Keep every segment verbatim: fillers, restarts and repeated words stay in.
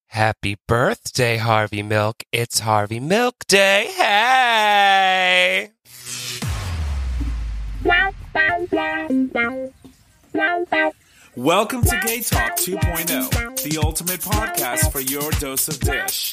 Happy birthday, Harvey Milk. It's Harvey Milk Day. Hey! Welcome to Gay Talk two point oh, the ultimate podcast for your dose of dish.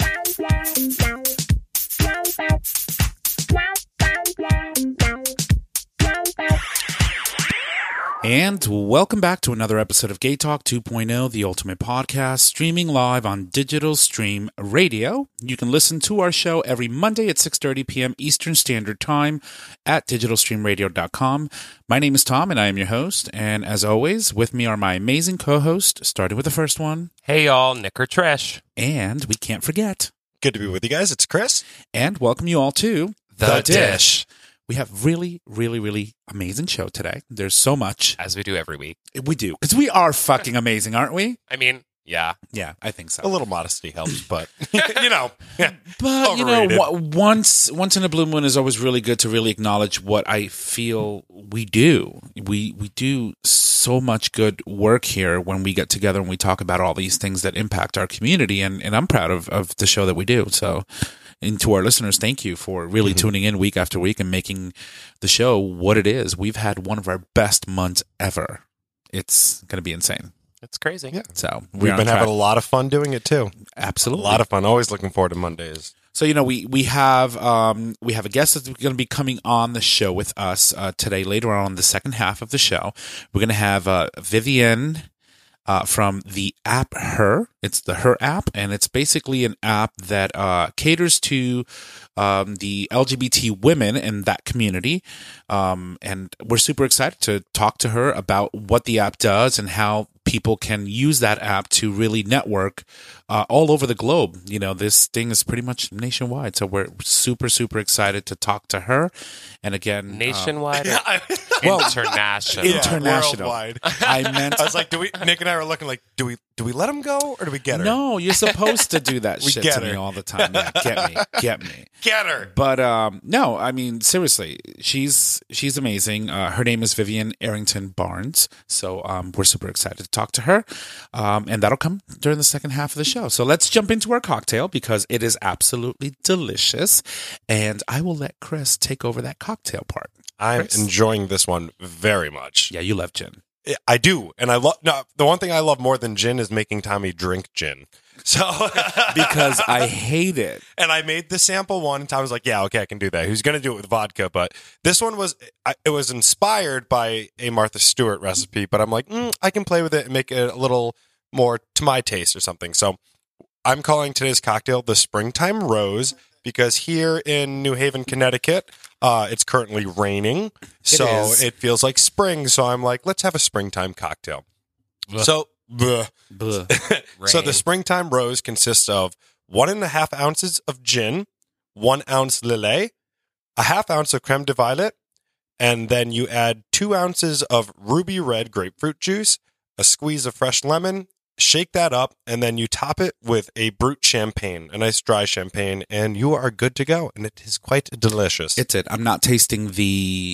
And welcome back to another episode of Gay Talk two point oh, the ultimate podcast, streaming live on Digital Stream Radio. You can listen to our show every Monday at six thirty p.m. Eastern Standard Time at digital stream radio dot com. My name is Tom, and I am your host. And as always, with me are my amazing co-host, starting with the first one. Hey, y'all, Nick or Trish. And we can't forget. Good to be with you guys. It's Chris. And welcome you all to The, the Dish. Dish. We have really, really, really amazing show today. There's so much. As we do every week. We do. Because we are fucking amazing, aren't we? I mean, yeah. Yeah, I think so. A little modesty helps, but, you know. Yeah, but, you know, w- once once in a blue moon is always really good to really acknowledge what I feel we do. We we do so much good work here when we get together and we talk about all these things that impact our community. And, and I'm proud of, of the show that we do. So... And to our listeners, thank you for really mm-hmm. tuning in week after week and making the show what it is. We've had one of our best months ever. It's going to be insane. It's crazy. Yeah. So we've been having a lot of fun doing it too. Absolutely, a lot of fun. Always looking forward to Mondays. So you know, we we have um, we have a guest that's going to be coming on the show with us uh, today. Later on, in the second half of the show, we're going to have uh, Vivian. Uh, from the app Her. It's the Her app, and it's basically an app that uh, caters to um, the L G B T women in that community. Um, and we're super excited to talk to her about what the app does and how people can use that app to really network uh, all over the globe. You know, this thing is pretty much nationwide, so we're super, super excited to talk to her. And again, nationwide, uh, or well, international, yeah, international. Worldwide. I meant. I was like, do we? Nick and I were looking like, do we? Do we let him go or do we get her? No, you're supposed to do that we shit get to her. me all the time. Yeah, get me, get me, get her. But um, no, I mean seriously, she's she's amazing. Uh, her name is Vivian Arrington Barnes. So um, we're super excited to talk to her, um, and that'll come during the second half of the show. So let's jump into our cocktail because it is absolutely delicious, and I will let Chris take over that cocktail part. I'm Chris? enjoying this one very much. Yeah, you love gin. I do, and I love. No, the one thing I love more than gin is making Tommy drink gin. So because I hate it, and I made the sample one, and Tom was like, "Yeah, okay, I can do that." He was going to do it with vodka, but this one was it was inspired by a Martha Stewart recipe. But I'm like, mm, I can play with it and make it a little more to my taste or something. So I'm calling today's cocktail the Springtime Rose because here in New Haven, Connecticut. Uh, it's currently raining, so it, it feels like spring. So I'm like, let's have a springtime cocktail. Blech. So, bleh. Bleh. So the Springtime Rose consists of one and a half ounces of gin, one ounce Lillet, a half ounce of creme de violet, and then you add two ounces of ruby red grapefruit juice, a squeeze of fresh lemon. Shake that up, and then you top it with a brut champagne, a nice dry champagne, and you are good to go. And it is quite delicious. It's it. I'm not tasting the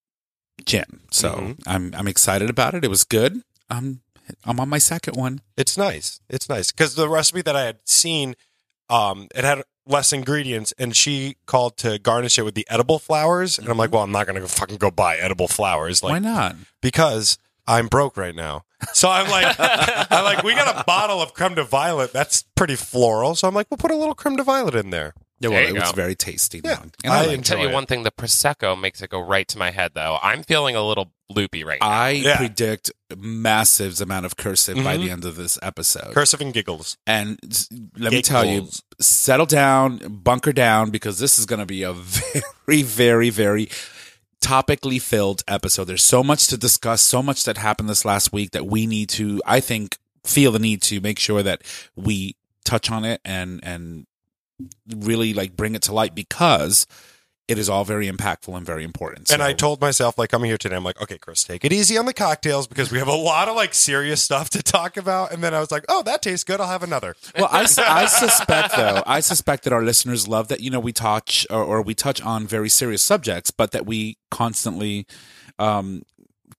gin, so mm-hmm. I'm I'm excited about it. It was good. I'm I'm on my second one. It's nice. It's nice because the recipe that I had seen, um, it had less ingredients, and she called to garnish it with the edible flowers, and I'm like, well, I'm not gonna go fucking go buy edible flowers. Like, why not? Because I'm broke right now. So I'm like, I'm like, we got a bottle of creme de violet. That's pretty floral. So I'm like, we'll put a little creme de violet in there. Yeah, well, There you it was go. very tasty. Yeah, though. And I I, I like can tell enjoy you it. one thing: the prosecco makes it go right to my head. Though I'm feeling a little loopy right now. I Yeah. predict massive amount of cursive by Mhm. the end of this episode. Cursive and giggles. And s- let me tell you, Giggles. settle down, bunker down, because this is going to be a very, very, very topically filled episode. There's so much to discuss, so much that happened this last week that we need to, I think, feel the need to make sure that we touch on it and and really like bring it to light because it is all very impactful and very important. And So- I told myself, like, coming here today, I'm like, okay, Chris, take it easy on the cocktails because we have a lot of like serious stuff to talk about. And then I was like, oh, that tastes good. I'll have another. Well, I, I suspect though, I suspect that our listeners love that, you know, we touch or, or we touch on very serious subjects, but that we constantly um,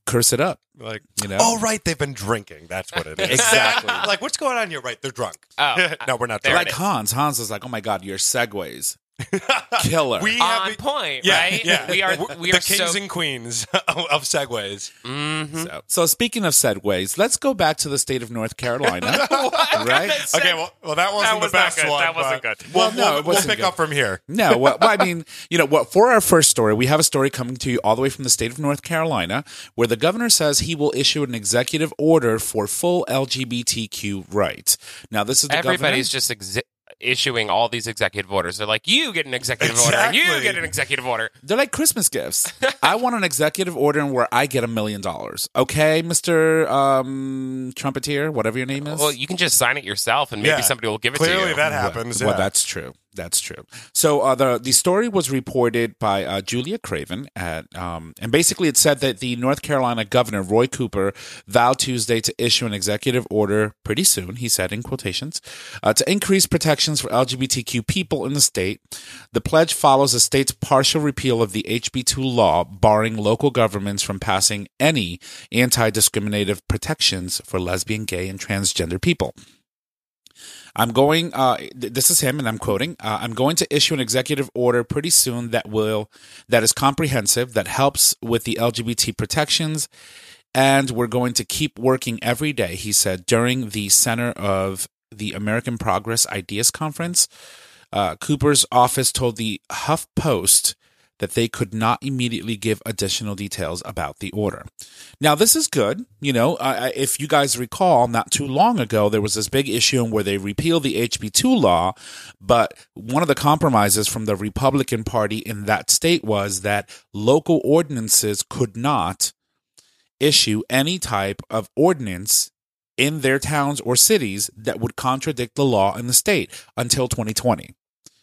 curse it up. Like, You know? oh, right, they've been drinking. That's what it is. Exactly. Like, what's going on here? Right, they're drunk. Oh, no, we're not there drunk. Like Hans. Hans is like, oh my God, your segues. Killer. We on have, point, yeah, right? yeah. We are we the are kings so and queens of, of segues. Mhm. So, so speaking of segues, let's go back to the state of North Carolina. Right? Okay, well, well that wasn't was the not best good. one. That wasn't but good. Well, We'll, no, we'll, it we'll wasn't pick good. up from here. No, well, well, I mean, you know, what for our first story, we have a story coming to you all the way from the state of North Carolina, where the governor says he will issue an executive order for full L G B T Q rights. Now, this is the everybody's governor. just exi- issuing all these executive orders. They're like, you get an executive order, and you Exactly. get an executive order. They're like Christmas gifts. I want an executive order where I get a million dollars. Okay, Mister Um, Trumpeteer, whatever your name is. Well, you can just sign it yourself, and maybe Yeah. somebody will give it Clearly to you. that happens. Well, yeah. that's true. That's true. So uh, the the story was reported by uh, Julia Craven, at, um, and basically it said that the North Carolina governor Roy Cooper vowed Tuesday to issue an executive order pretty soon. He said in quotations uh, to increase protections for L G B T Q people in the state. The pledge follows the state's partial repeal of the H B two law, barring local governments from passing any anti-discriminative protections for lesbian, gay, and transgender people. I'm going, uh, th- this is him, and I'm quoting, uh, I'm going to issue an executive order pretty soon that will, that is comprehensive, that helps with the L G B T protections, and we're going to keep working every day, he said, during the Center of the American Progress Ideas Conference. Uh, Cooper's office told the HuffPost that they could not immediately give additional details about the order. Now, this is good. You know, uh, if you guys recall, not too long ago, there was this big issue where they repealed the H B two law, but one of the compromises from the Republican Party in that state was that local ordinances could not issue any type of ordinance in their towns or cities that would contradict the law in the state until twenty twenty.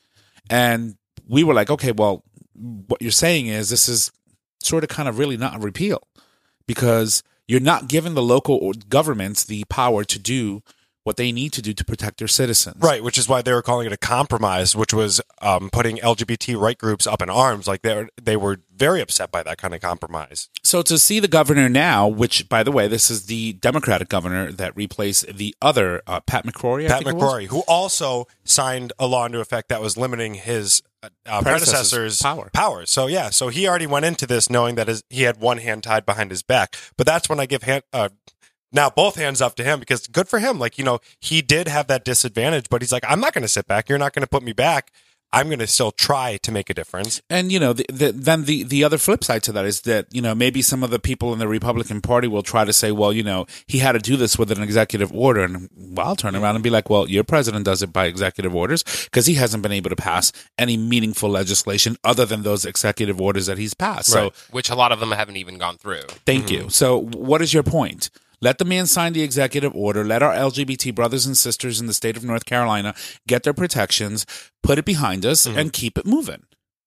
And we were like, okay, well, what you're saying is this is sort of kind of really not a repeal, because you're not giving the local governments the power to do what they need to do to protect their citizens. Right, which is why they were calling it a compromise, which was um, putting L G B T right groups up in arms. Like they were, they were very upset by that kind of compromise. So to see the governor now, which, by the way, this is the Democratic governor that replaced the other, uh, Pat McCrory, I Pat think it was? McCrory, who also signed a law into effect that was limiting his uh, uh, Predecessor's predecessor's power. powers. So yeah, so he already went into this knowing that his, he had one hand tied behind his back. But that's when I give hand, uh, now both hands up to him, because good for him. Like, you know, he did have that disadvantage, but he's like, I'm not going to sit back. You're not going to put me back. I'm going to still try to make a difference. And, you know, the, the, then the, the other flip side to that is that, you know, maybe some of the people in the Republican Party will try to say, well, you know, he had to do this with an executive order. And well, I'll turn around and be like, well, your president does it by executive orders because he hasn't been able to pass any meaningful legislation other than those executive orders that he's passed. So Right. Which a lot of them haven't even gone through. thank you. So what is your point? Let the man sign the executive order. Let our L G B T brothers and sisters in the state of North Carolina get their protections, put it behind us, Mhm. and keep it moving.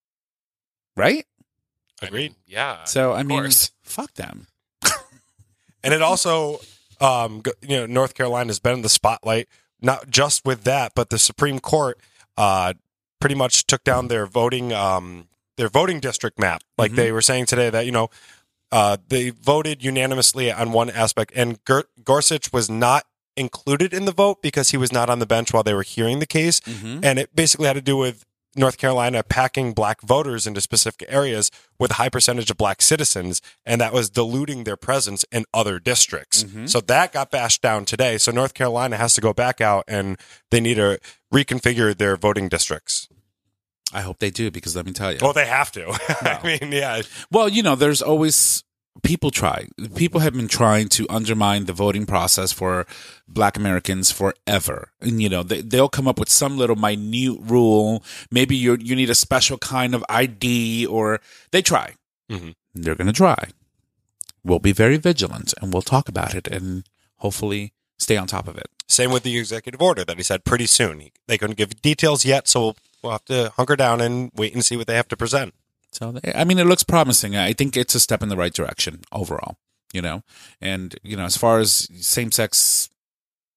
Right? Agreed. I mean, yeah. So, I of mean, course. fuck them. And it also, um, go- you know, North Carolina has been in the spotlight, not just with that, but the Supreme Court uh, pretty much took down their voting, um, their voting district map. Like Mhm. they were saying today that, you know, uh, they voted unanimously on one aspect, and Ger- Gorsuch was not included in the vote because he was not on the bench while they were hearing the case. Mm-hmm. And it basically had to do with North Carolina packing black voters into specific areas with a high percentage of black citizens, and that was diluting their presence in other districts. Mhm. So that got bashed down today. So North Carolina has to go back out, and they need to reconfigure their voting districts. I hope they do, because let me tell you. Well, they have to. I mean, yeah. Well, you know, there's always people try. People have been trying to undermine the voting process for Black Americans forever. And, you know, they, they'll come up with some little minute rule. Maybe you you need a special kind of I D, or they try. Mhm. They're going to try. We'll be very vigilant, and we'll talk about it, and hopefully stay on top of it. Same with the executive order that he said pretty soon. He, they couldn't give details yet, so we'll, we'll have to hunker down and wait and see what they have to present. So, they, I mean, it looks promising. I think it's a step in the right direction overall, you know? And, you know, as far as same sex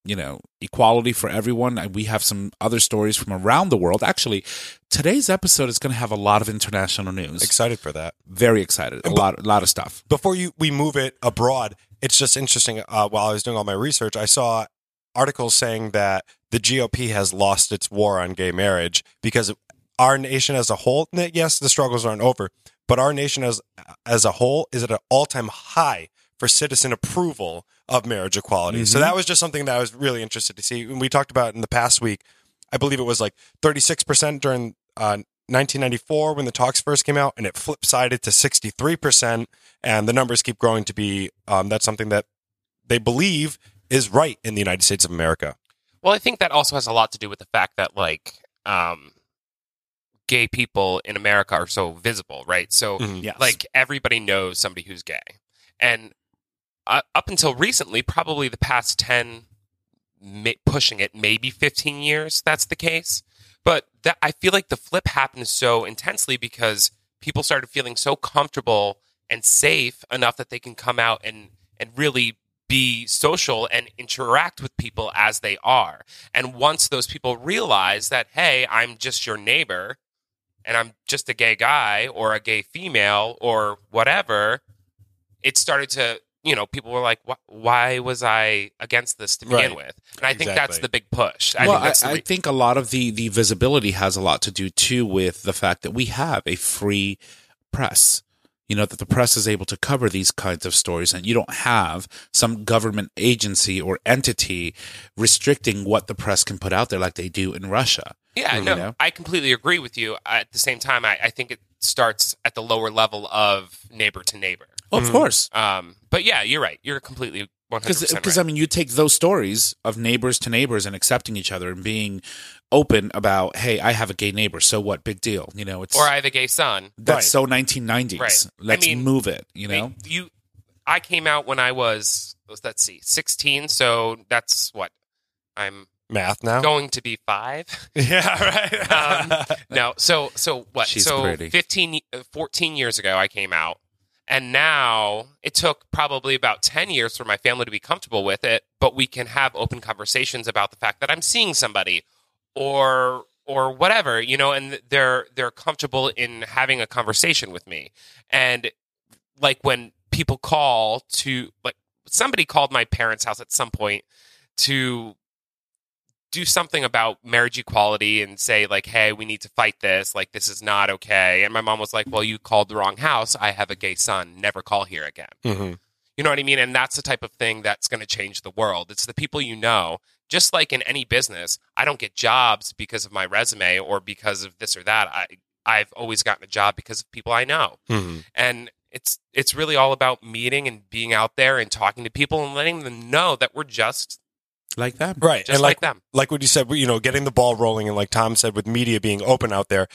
you know, equality for everyone. And we have some other stories from around the world. Actually, today's episode is going to have a lot of international news. Excited for that. Very excited. A lot, a lot of stuff. Before you we move it abroad, it's just interesting. Uh, while I was doing all my research, I saw articles saying that the G O P has lost its war on gay marriage because our nation as a whole, yes, the struggles aren't over, but our nation as as a whole is at an all-time high for citizen approval of marriage equality. Mm-hmm. So that was just something that I was really interested to see. And we talked about in the past week, I believe it was like thirty-six percent during uh, nineteen ninety-four when the talks first came out, and it flip-sided to sixty-three percent, and the numbers keep growing to be, um, that's something that they believe is right in the United States of America. Well, I think that also has a lot to do with the fact that, like, um, gay people in America are so visible, right? So, Mm, yes. like, everybody knows somebody who's gay. And uh, up until recently, probably the past ten, ma- pushing it, maybe fifteen years, that's the case. But that, I feel like the flip happened so intensely because people started feeling so comfortable and safe enough that they can come out and, and really be social and interact with people as they are. And once those people realize that, hey, I'm just your neighbor and I'm just a gay guy or a gay female or whatever, it started to, you know, people were like, why was I against this to begin Right. with? And I think Exactly. that's the big push. I well, think that's I, the re- I think a lot of the, the visibility has a lot to do, too, with the fact that we have a free press. You know, that the press is able to cover these kinds of stories, and you don't have some government agency or entity restricting what the press can put out there like they do in Russia. Yeah, You no, know? I completely agree with you. At the same time, I, I think it starts at the lower level of neighbor to neighbor. Of Mhm. course. Um, but yeah, you're right. You're completely one hundred percent Because, right. I mean, you take those stories of neighbors to neighbors and accepting each other and being open about, hey, I have a gay neighbor, so what? Big deal. You know, it's or I have a gay son. that's Right. so nineteen nineties. Right. I Let's mean, move it, you I mean, know? you, I came out when I was, let's see, sixteen. So that's what I'm Math now? going to be five. Yeah, right. um, no, so so what? She's so pretty. fifteen, uh, fourteen years ago, I came out, and now it took probably about ten years for my family to be comfortable with it. But we can have open conversations about the fact that I'm seeing somebody, or or whatever, you know, and they're they're comfortable in having a conversation with me. And like when people call to, like, somebody called my parents' house at some point to do something about marriage equality and say, like, hey, we need to fight this. Like, this is not okay. And my mom was like, well, you called the wrong house. I have a gay son. Never call here again. hmm You know what I mean? And that's the type of thing that's going to change the world. It's the people you know. Just like in any business, I don't get jobs because of my resume or because of this or that. I, I've always gotten a job because of people I know. hmm And it's it's really all about meeting and being out there and talking to people and letting them know that we're just Like that. Right. just and like, like, them. like what you said, you know, getting the ball rolling, and like Tom said, with media being open out there,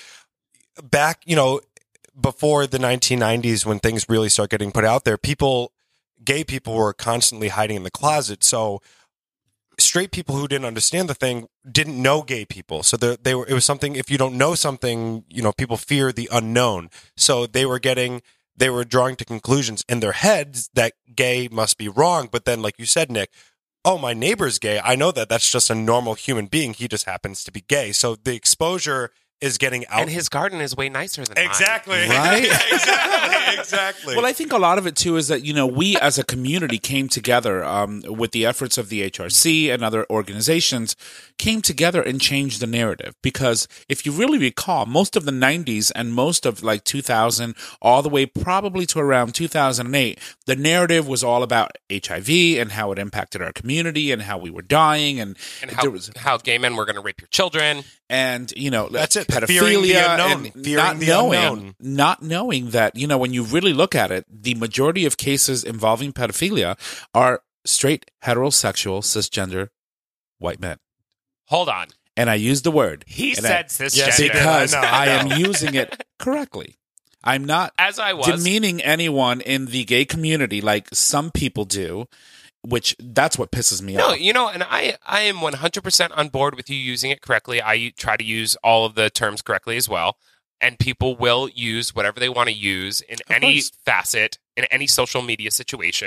back, you know, before the nineteen nineties, when things really start getting put out there, people, gay people were constantly hiding in the closet. So straight people who didn't understand the thing didn't know gay people. So they, they were, it was something, if you don't know something, you know, people fear the unknown. So they were getting, they were drawing to conclusions in their heads that gay must be wrong. But then, like you said, Nick, oh, my neighbor's gay. I know that that's just a normal human being. He just happens to be gay. So the exposure is getting out. And his garden is way nicer than mine. exactly. Right? exactly. Exactly. Well, I think a lot of it too is that, you know, we as a community came together um, with the efforts of the H R C and other organizations, came together and changed the narrative. Because if you really recall, most of the nineties and most of like two thousand, all the way probably to around two thousand eight, the narrative was all about H I V and how it impacted our community and how we were dying and, And how, there was how gay men were going to rape your children. and you know That's it. pedophilia Fearing the unknown. and Fearing not the knowing unknown. not knowing that, you know, when you really look at it, the majority of cases involving pedophilia are straight heterosexual cisgender white men. Hold on. And I use the word He and said I, cisgender. Yes, he did. because I know, I, I am know. using it correctly. I'm not As I was. demeaning anyone in the gay community like some people do, which that's what pisses me No, off. you know, and I, I am one hundred percent on board with you using it correctly. I u- try to use all of the terms correctly as well. And people will use whatever they want to use in any course. facet, in any social media situation.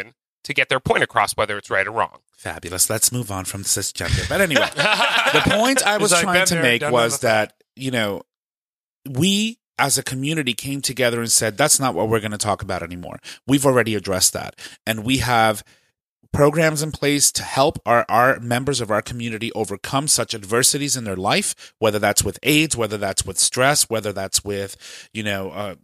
to get their point across, whether it's right or wrong. Fabulous. Let's move on from cisgender. But anyway, the point I was It's like, trying been to there, make done was that. that, you know, we as a community came together and said, that's not what we're going to talk about anymore. We've already addressed that. And we have programs in place to help our, our members of our community overcome such adversities in their life, whether that's with AIDS, whether that's with stress, whether that's with, you know, uh,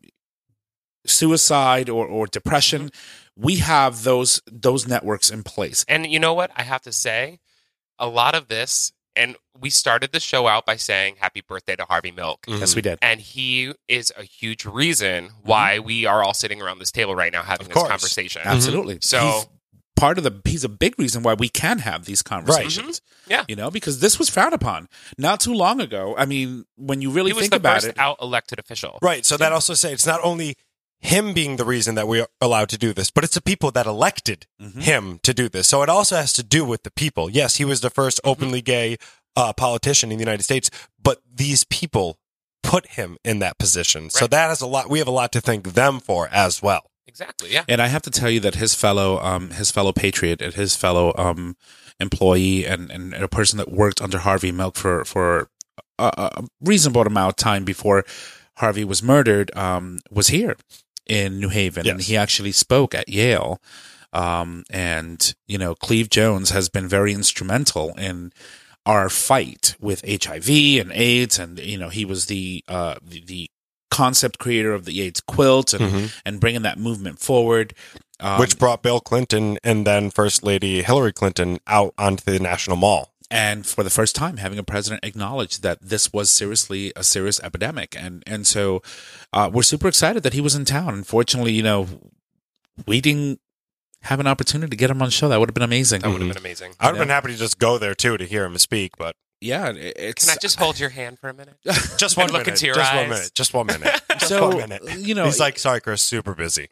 suicide or, or depression. We have those those networks in place. And you know what? I have to say, a lot of this, and we started the show out by saying happy birthday to Harvey Milk. Yes, we did. And he is a huge reason why we are all sitting around this table right now having Of this course. conversation. Absolutely. So- he's part of the he's a big reason why we can have these conversations. Mhm. Yeah. You know, because this was frowned upon not too long ago. I mean, when you really He was think the about first it, out elected official. Right. So that also say it's not only him being the reason that we're allowed to do this, but it's the people that elected Mhm. him to do this. So it also has to do with the people. Yes, he was the first openly gay uh, politician in the United States, but these people put him in that position. So Right. that has a lot. We have a lot to thank them for as well. Exactly. Yeah. and I have to tell you that his fellow um his fellow patriot and his fellow um employee and, and a person that worked under Harvey Milk for for a, a reasonable amount of time before Harvey was murdered um was here in New Haven, and Yes. he actually spoke at Yale. Um, and, you know, Cleve Jones has been very instrumental in our fight with H I V and AIDS. And, you know, he was the, uh, the, the concept creator of the AIDS quilt and, Mhm. and bringing that movement forward. Um, Which brought Bill Clinton and then First Lady Hillary Clinton out onto the National Mall. and for the first time having a president acknowledge that this was seriously a serious epidemic. And, and so, uh, we're super excited that he was in town. Unfortunately, you know, we didn't have an opportunity to get him on the show. That would have been amazing. That would have been amazing. I would have Yeah. been happy to just go there too to hear him speak, but Yeah. it- It's, Can I just hold your hand for a minute? just one And look minute. into your just eyes. one minute. Just one minute. Just So, one minute. you know, He's like, sorry, Chris, super busy.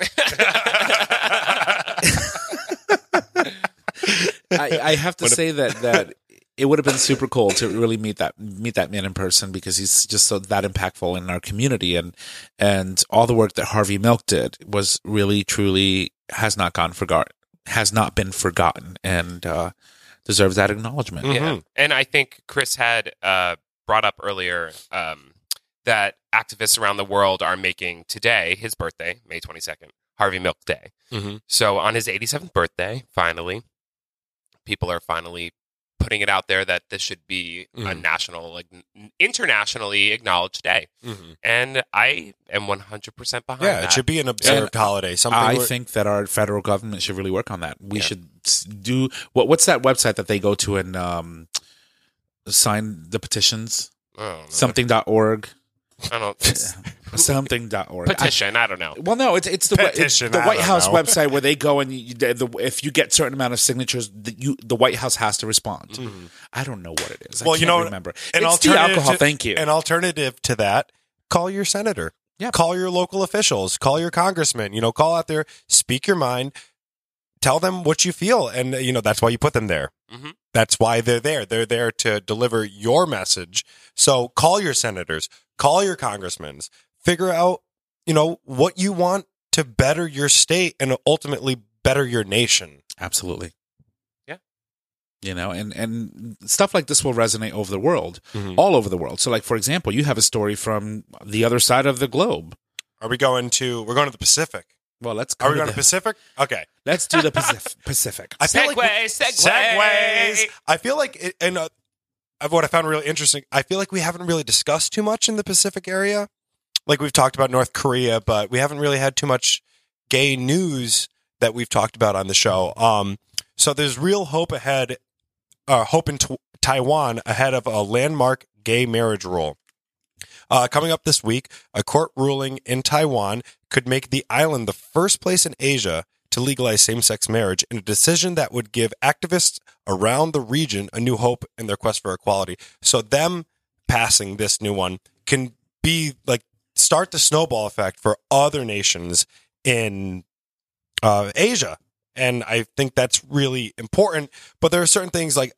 I, I have to What a- say that that it would have been super cool to really meet that meet that man in person, because he's just so that impactful in our community, and and all the work that Harvey Milk did was really truly has not gone forgotten, has not been forgotten, and uh, deserves that acknowledgement. Mhm. Yeah. And I think Chris had uh, brought up earlier um, that activists around the world are making today, his birthday, May twenty-second, Harvey Milk Day. Mm-hmm. So on his eighty-seventh birthday, finally, people are finally putting it out there that this should be a Mhm. national, like n- internationally acknowledged day. Mm-hmm. And I am one hundred percent behind Yeah, that. it should be an observed holiday. Something I where- think that our federal government should really work on that. We Yeah. should s- do what? What's that website that they go to and um, sign the petitions? I don't know. Something dot org. I don't it's Something dot org. I- petition. I don't know. Well, no, it's it's the it's Petition, the I White don't House know. website where they go and you, the, the, if you get certain amount of signatures, the, you the White House has to respond. Mhm. I don't know what it is. I Well, can't you know, remember. an It's the alternative alcohol. to- Thank you. An alternative to that, call your senator. Yeah. Call your local officials. Call your congressman. You know, call out there, speak your mind, tell them what you feel. And, you know, that's why you put them there. Mhm. That's why they're there. They're there to deliver your message. So call your senators, call your congressmen, figure out, you know, what you want to better your state and ultimately better your nation. Absolutely. Yeah. You know, and and stuff like this will resonate over the world, Mhm. all over the world. So, like for example, you have a story from the other side of the globe. Are we going to, we're going to the Pacific. Well, let's go Are we to going the, to Pacific? Okay. let's do the Pacific. Pacific. I feel Segway, like segway. Segways. I feel like, it, and uh, what I found really interesting, I feel like we haven't really discussed too much in the Pacific area. Like we've talked about North Korea, but we haven't really had too much gay news that we've talked about on the show. Um, so there's real hope ahead, uh, hope in t- Taiwan ahead of a landmark gay marriage rule. Uh, coming up this week, a court ruling in Taiwan could make the island the first place in Asia to legalize same-sex marriage, in a decision that would give activists around the region a new hope in their quest for equality. So them passing this new one can be like start the snowball effect for other nations in uh, Asia. And I think that's really important. But there are certain things like uh,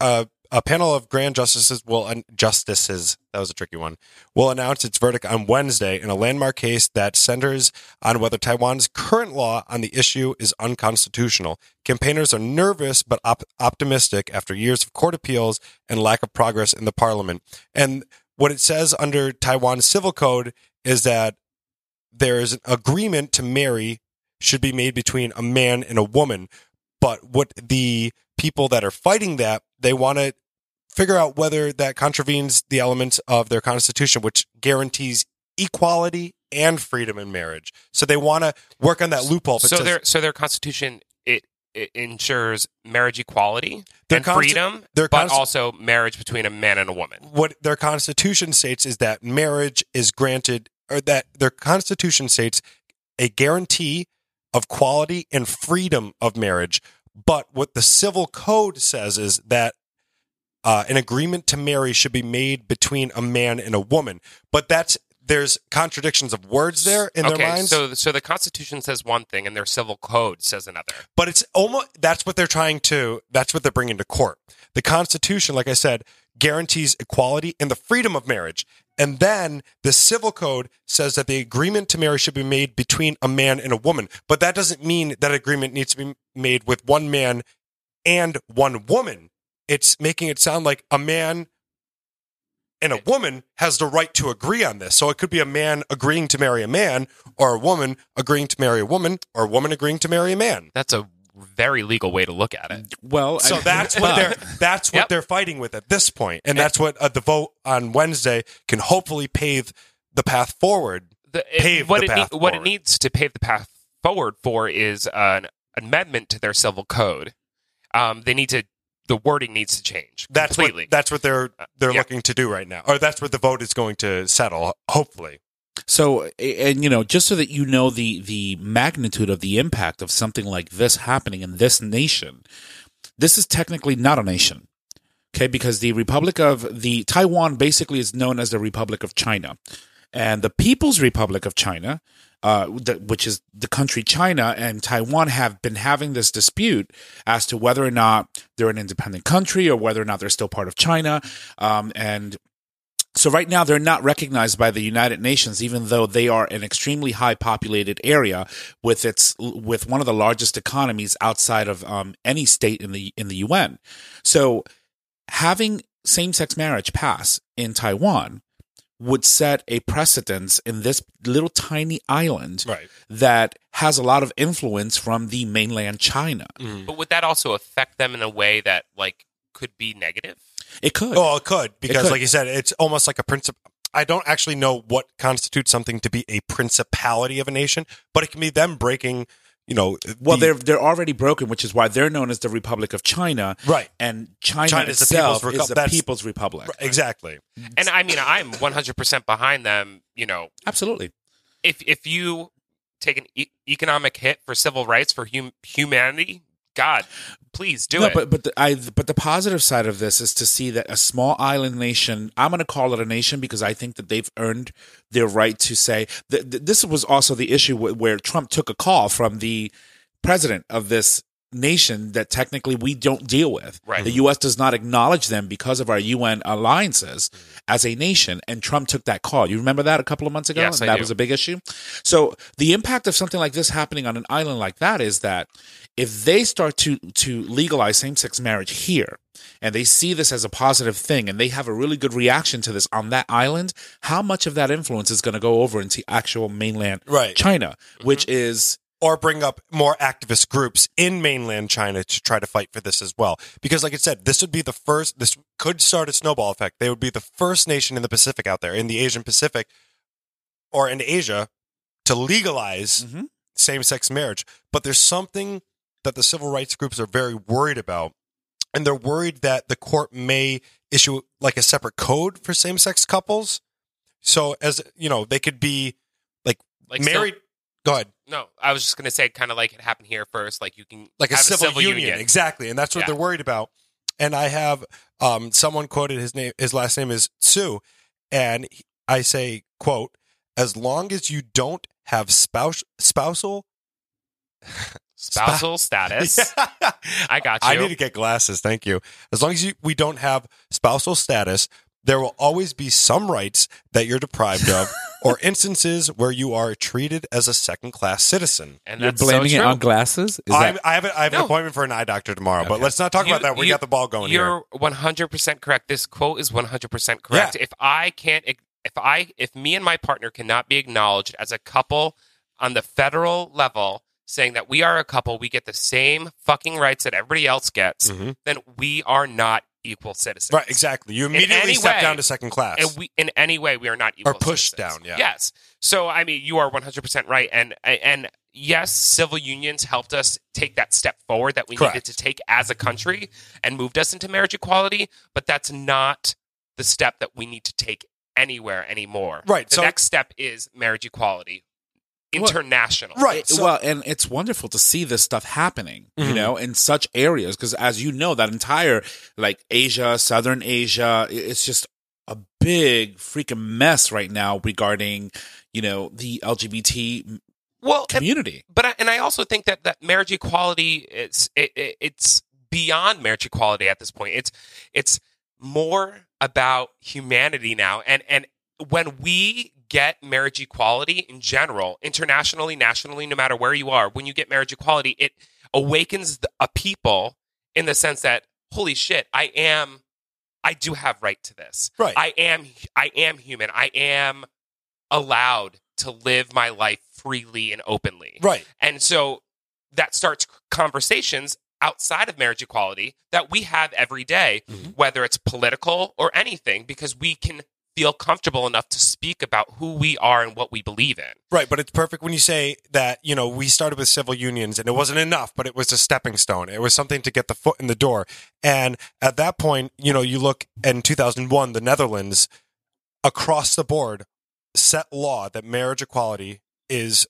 a panel of grand justices will un- justices that was a tricky one will announce its verdict on Wednesday in a landmark case that centers on whether Taiwan's current law on the issue is unconstitutional. Campaigners are nervous but op- optimistic after years of court appeals and lack of progress in the parliament. And what it says under Taiwan's civil code is that there is an agreement to marry should be made between a man and a woman. But what the people that are fighting that, they want to figure out whether that contravenes the elements of their constitution, which guarantees equality and freedom in marriage. So they want to work on that loophole. If it So says- their so their constitution it, it ensures marriage equality Their and consti- freedom, their but consti- also marriage between a man and a woman. what their constitution states is that marriage is granted, or that their constitution states a guarantee of quality and freedom of marriage. But what the civil code says is that uh, an agreement to marry should be made between a man and a woman. But that's there's contradictions of words there in okay, their minds. so so the Constitution says one thing and their civil code says another. But it's almost that's what they're trying to that's what they're bringing to court. The Constitution, like I said, guarantees equality and the freedom of marriage. And then the civil code says that the agreement to marry should be made between a man and a woman. But that doesn't mean that agreement needs to be made with one man and one woman. It's making it sound like a man and a woman has the right to agree on this. So it could be a man agreeing to marry a man, or a woman agreeing to marry a woman, or a woman agreeing to marry a man. That's a very legal way to look at it. Well, So I- that's what they're that's what Yep. they're fighting with at this point, and that's what uh, the vote on Wednesday can hopefully pave the path forward. The, Pave what the it path what it forward. needs to pave the path forward for is an amendment to their civil code. Um, they need to the wording needs to change That's completely. what that's what they're they're Yeah. looking to do right now, or that's what the vote is going to settle. Hopefully, So, and you know, just so that you know the the magnitude of the impact of something like this happening in this nation, this is technically not a nation, okay? Because the Republic of the Taiwan basically is known as the Republic of China, and the People's Republic of China, uh, the, which is the country China and Taiwan, have been having this dispute as to whether or not they're an independent country or whether or not they're still part of China, um, and. So right now they're not recognized by the United Nations, even though they are an extremely high populated area with its with one of the largest economies outside of um, any state in the in the U N. So having same sex marriage pass in Taiwan would set a precedence in this little tiny island right? that has a lot of influence from the mainland China. but would that also affect them in a way that like could be negative? It could. Oh, it could because, could. like you said, it's almost like a princip. I don't actually know what constitutes something to be a principality of a nation, but it can be them breaking. You know, Well, the- they're they're already broken, which is why they're known as the Republic of China, Right. And China, China is the itself People's Recu- is the that's- People's Republic. exactly. And I mean, I'm one hundred percent behind them. You know, Absolutely. if if you take an e- economic hit for civil rights for hum- humanity, God, please do no, it. but but the, I but the positive side of this is to see that a small island nation. I'm going to call it a nation because I think that they've earned their right to say. Th- th- this was also the issue wh- where Trump took a call from the president of this nation that technically we don't deal with. Right. The U S does not acknowledge them because of our U N alliances as a nation. And Trump took that call. You remember that a couple of months ago? Yes, and I that do. was a big issue. So the impact of something like this happening on an island like that is that if they start to to legalize same-sex marriage here and they see this as a positive thing and they have a really good reaction to this on that island, how much of that influence is going to go over into actual mainland Right. China, which is Or bring up more activist groups in mainland China to try to fight for this as well. Because, like I said, this would be the first, this could start a snowball effect. They would be the first nation in the Pacific out there, in the Asian Pacific or in Asia, to legalize Mhm. same sex marriage. But there's something that the civil rights groups are very worried about. And they're worried that the court may issue like a separate code for same sex couples. So, as you know, they could be like, like married. Go ahead. No, I was just going to say, kind of like it happened here first. Like you can Like a have civil, union. exactly, and that's what Yeah. they're worried about. And I have um, someone quoted his name. His last name is Sue, and he- I say, "quote As long as you don't have spouse spousal Spousal status. I got you. I need to get glasses. Thank you. As long as you, we don't have spousal status, there will always be some rights that you're deprived of or instances where you are treated as a second-class citizen. And You're that's blaming so it true. on glasses? Is I, that I have, a, I have No. an appointment for an eye doctor tomorrow, but Okay. let's not talk You- about that. We you- got the ball going here. You're one hundred percent correct. This quote is one hundred percent correct. Yeah. If I can't, if I, if me and my partner cannot be acknowledged as a couple on the federal level, saying that we are a couple, we get the same fucking rights that everybody else gets, Mhm. then we are not equal citizens. Right, exactly. You immediately any step way- down to second class. And we, in any way, we are not equal. Or pushed citizens. down, yeah. Yes. So, I mean, you are one hundred percent right. And, and yes, civil unions helped us take that step forward that we Correct. needed to take as a country and moved us into marriage equality. But that's not the step that we need to take anywhere anymore. Right, The so- next step is marriage equality Well, international. right. So, well, and it's wonderful to see this stuff happening, you Mhm. know, in such areas. Because as you know, that entire like Asia, Southern Asia, i- it's just a big freaking mess right now regarding, you know, the L G B T Well, and- community. but I, and I also think that, that marriage equality is it, it, it's beyond marriage equality at this point. It's it's more about humanity now, and and when we get marriage equality in general, internationally, nationally, no matter where you are, when you get marriage equality, it awakens the, a people in the sense that holy shit, I am, I do have right to this. Right. I am, I am human. I am allowed to live my life freely and openly. right. And so that starts conversations outside of marriage equality that we have every day, Mhm. whether it's political or anything, because we can feel comfortable enough to speak about who we are and what we believe in. Right, but it's perfect when you say that, you know, we started with civil unions and it wasn't enough, but it was a stepping stone. It was something to get the foot in the door. And at that point, you know, you look in two thousand one, the Netherlands, across the board, set law that marriage equality is,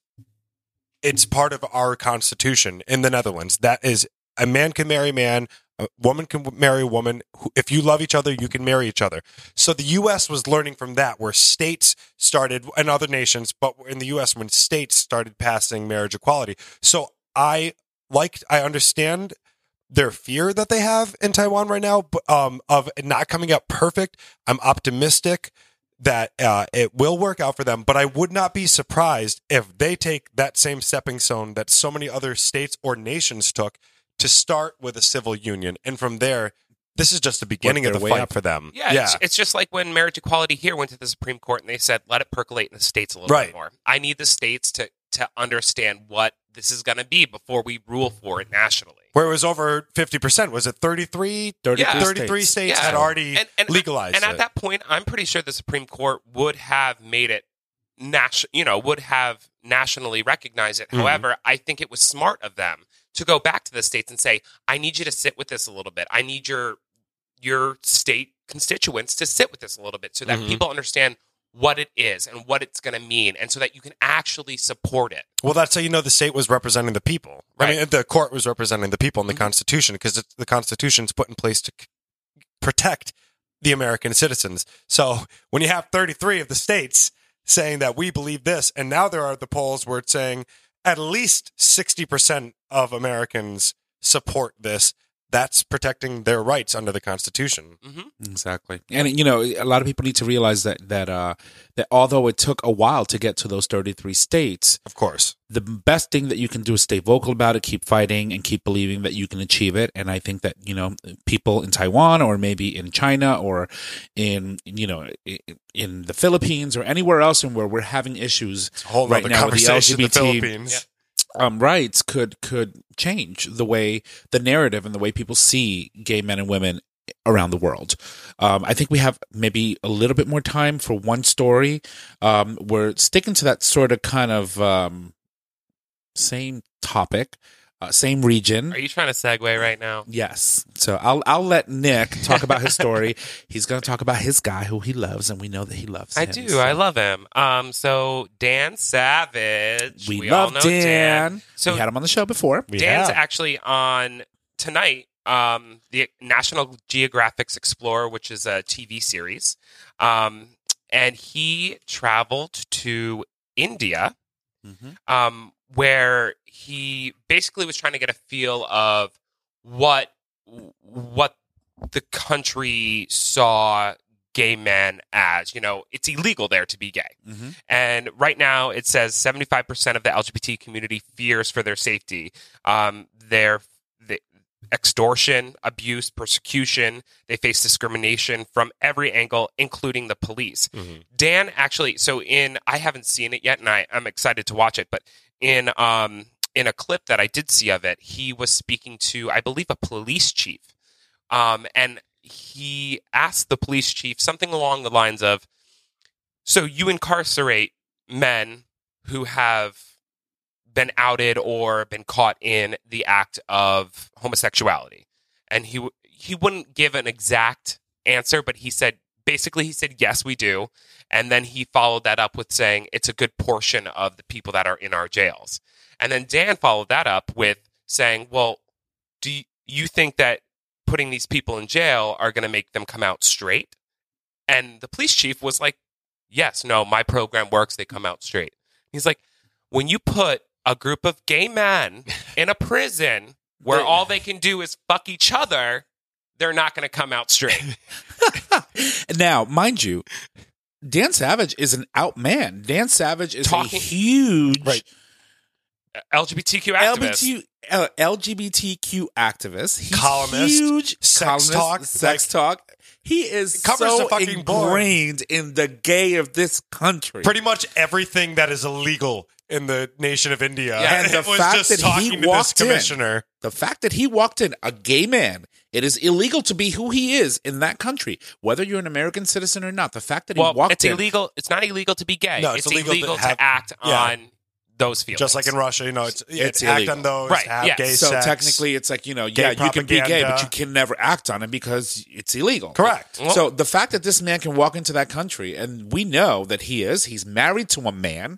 it's part of our constitution in the Netherlands. That is, a man can marry a man, a woman can marry a woman. If you love each other, you can marry each other. So the U S was learning from that, where states started, and other nations, but in the U S, when states started passing marriage equality. So I like, I understand their fear that they have in Taiwan right now, but, um, of it not coming out perfect. I'm optimistic that uh, it will work out for them, but I would not be surprised if they take that same stepping stone that so many other states or nations took to start with a civil union. And from there, this is just the beginning of their the way fight up. for them. Yeah, It's, it's just like when marriage equality here went to the Supreme Court and they said, let it percolate in the states a little Right. bit more. I need the states to, to understand what this is going to be before we rule for it nationally. Where it was over fifty percent. Was it thirty-three? thirty-three Yeah. thirty-three states Yeah. had already And- and- legalized And it. at that point, I'm pretty sure the Supreme Court would have made it nation, you know, would have nationally recognized it. Mhm. However, I think it was smart of them to go back to the states and say, I need you to sit with this a little bit. I need your your state constituents to sit with this a little bit so that Mhm. people understand what it is and what it's going to mean, and so that you can actually support it. Well, that's how you know the state was representing the people. I Right. mean, the court was representing the people in the Mhm. Constitution, because the Constitution's put in place to c- protect the American citizens. So when you have thirty-three of the states saying that we believe this, and now there are the polls where it's saying at least sixty percent of Americans support this, that's protecting their rights under the Constitution. hmm Exactly. And you know, a lot of people need to realize that that uh that although it took a while to get to those thirty-three states, Of course. the best thing that you can do is stay vocal about it, keep fighting, and keep believing that you can achieve it. And I think that, you know, people in Taiwan or maybe in China or in, you know, i- in the Philippines or anywhere else and where we're having issues It's a whole right nother now with the conversation in the L G B T Philippines. um, rights could could change the way the narrative and the way people see gay men and women around the world. Um, I think we have maybe a little bit more time for one story. Um, we're sticking to that sort of kind of um, same topic, uh, same region. Are you trying to segue right now? Yes. So I'll I'll let Nick talk about his story. He's going to talk about his guy who he loves, and we know that he loves I him. do. So I love him. Um, so Dan Savage. We, all love know Dan. So we had him on the show before. We Dan's have. actually on tonight. Um, the National Geographic's Explorer, which is a T V series, um, and he traveled to India, Mhm. um, where he basically was trying to get a feel of what what the country saw gay men as. You know, it's illegal there to be gay. Mm-hmm. And right now it says seventy-five percent of the L G B T community fears for their safety. Um, their the extortion, abuse, persecution. They face discrimination from every angle, including the police. Mm-hmm. Dan actually, so in, I haven't seen it yet, and I, I'm excited to watch it, but in um in a clip that I did see of it, he was speaking to, I believe, a police chief. Um, and he asked the police chief something along the lines of, so you incarcerate men who have been outed or been caught in the act of homosexuality. And he he wouldn't give an exact answer, but he said, basically he said, yes, we do. And then he followed that up with saying it's a good portion of the people that are in our jails. And then Dan followed that up with saying, well, do you, you think that putting these people in jail are going to make them come out straight? And the police chief was like, yes, no, my program works. They come out straight. He's like, when you put a group of gay men in a prison where They- all they can do is fuck each other, they're not going to come out straight. Now, mind you, Dan Savage is an out man. Dan Savage is Talking- a huge Right. L G B T Q activist. L G B T, uh, L G B T Q activist. He's Columnist, huge sex columnist, talk, sex talk. He is covers so the fucking board. ingrained in the gay of this country. Pretty much everything that is illegal in the nation of India. Yeah, and it the was fact just that he talking to walked this in- commissioner. The fact that he walked in, a gay man, it is illegal to be who he is in that country, whether you're an American citizen or not. The fact that he Well, walked it's in, illegal. It's not illegal to be gay. No, it's, it's illegal, illegal to, to have- act yeah. on those feelings. Just like in Russia, you know, it's, It's it's act illegal. on those, Right, have yes. gay so sex. technically it's like, you know, gay yeah, you can be gay, but propaganda. you can never act on it because it's illegal. Correct. Well- So the fact that this man can walk into that country, and we know that he is, he's married to a man.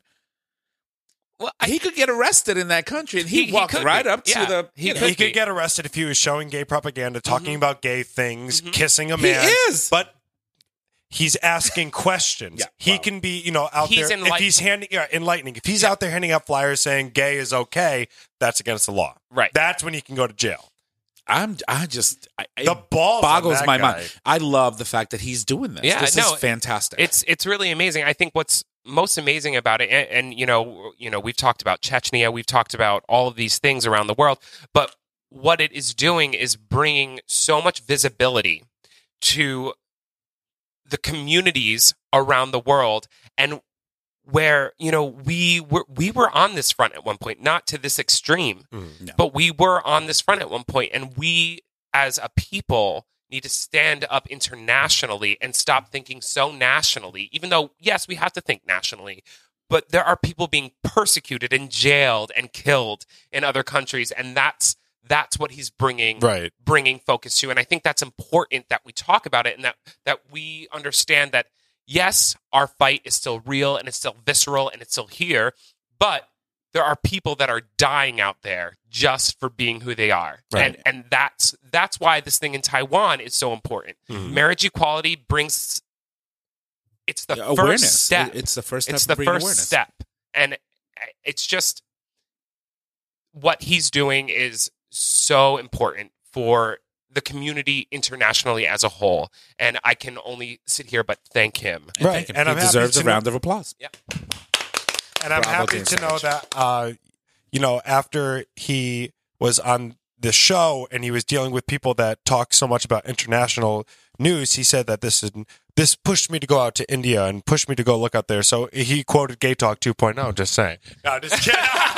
Well, I, He could get arrested in that country, and he, He- he walked could right be. up to Yeah, the. he you know, could He be. could get arrested if he was showing gay propaganda, talking Mhm. about gay things, Mhm. kissing a He man. is. But he's asking questions. Yeah, he well, can be, you know, out he's there. If enlightened. he's handing, yeah, enlightening. If he's Yeah. out there handing out flyers saying gay is okay, that's against the law. right. That's when he can go to jail. I'm. I just. I, it The balls on boggles that my guy. mind. I love the fact that he's doing this. Yeah, this no, is fantastic. It's it's really amazing. I think what's most amazing about it, and, and you know, you know, we've talked about Chechnya, we've talked about all of these things around the world, but what it is doing is bringing so much visibility to the communities around the world, and where you know we were we were on this front at one point, not to this extreme, No. but we were on this front at one point, and we as a people need to stand up internationally and stop thinking so nationally, even though, yes, we have to think nationally, but there are people being persecuted and jailed and killed in other countries. And that's, that's what he's bringing, Right. bringing focus to. And I think that's important that we talk about it and that, that we understand that, yes, our fight is still real and it's still visceral and it's still here, but there are people that are dying out there just for being who they are. Right. And and that's that's why this thing in Taiwan is so important. Mhm. Marriage equality brings it's the awareness. first step. It's the first step. It's to the bring first awareness. step. And it's just what he's doing is so important for the community internationally as a whole. And I can only sit here but thank him. And Right. thank him. And he I'm happy deserves to a know- round of applause. And I'm Bravo, happy Dan to know Savage. that, uh, you know, after he was on the show and he was dealing with people that talk so much about international news, he said that this is this pushed me to go out to India and pushed me to go look out there. So he quoted Gay Talk two point oh, just saying. No, just kidding.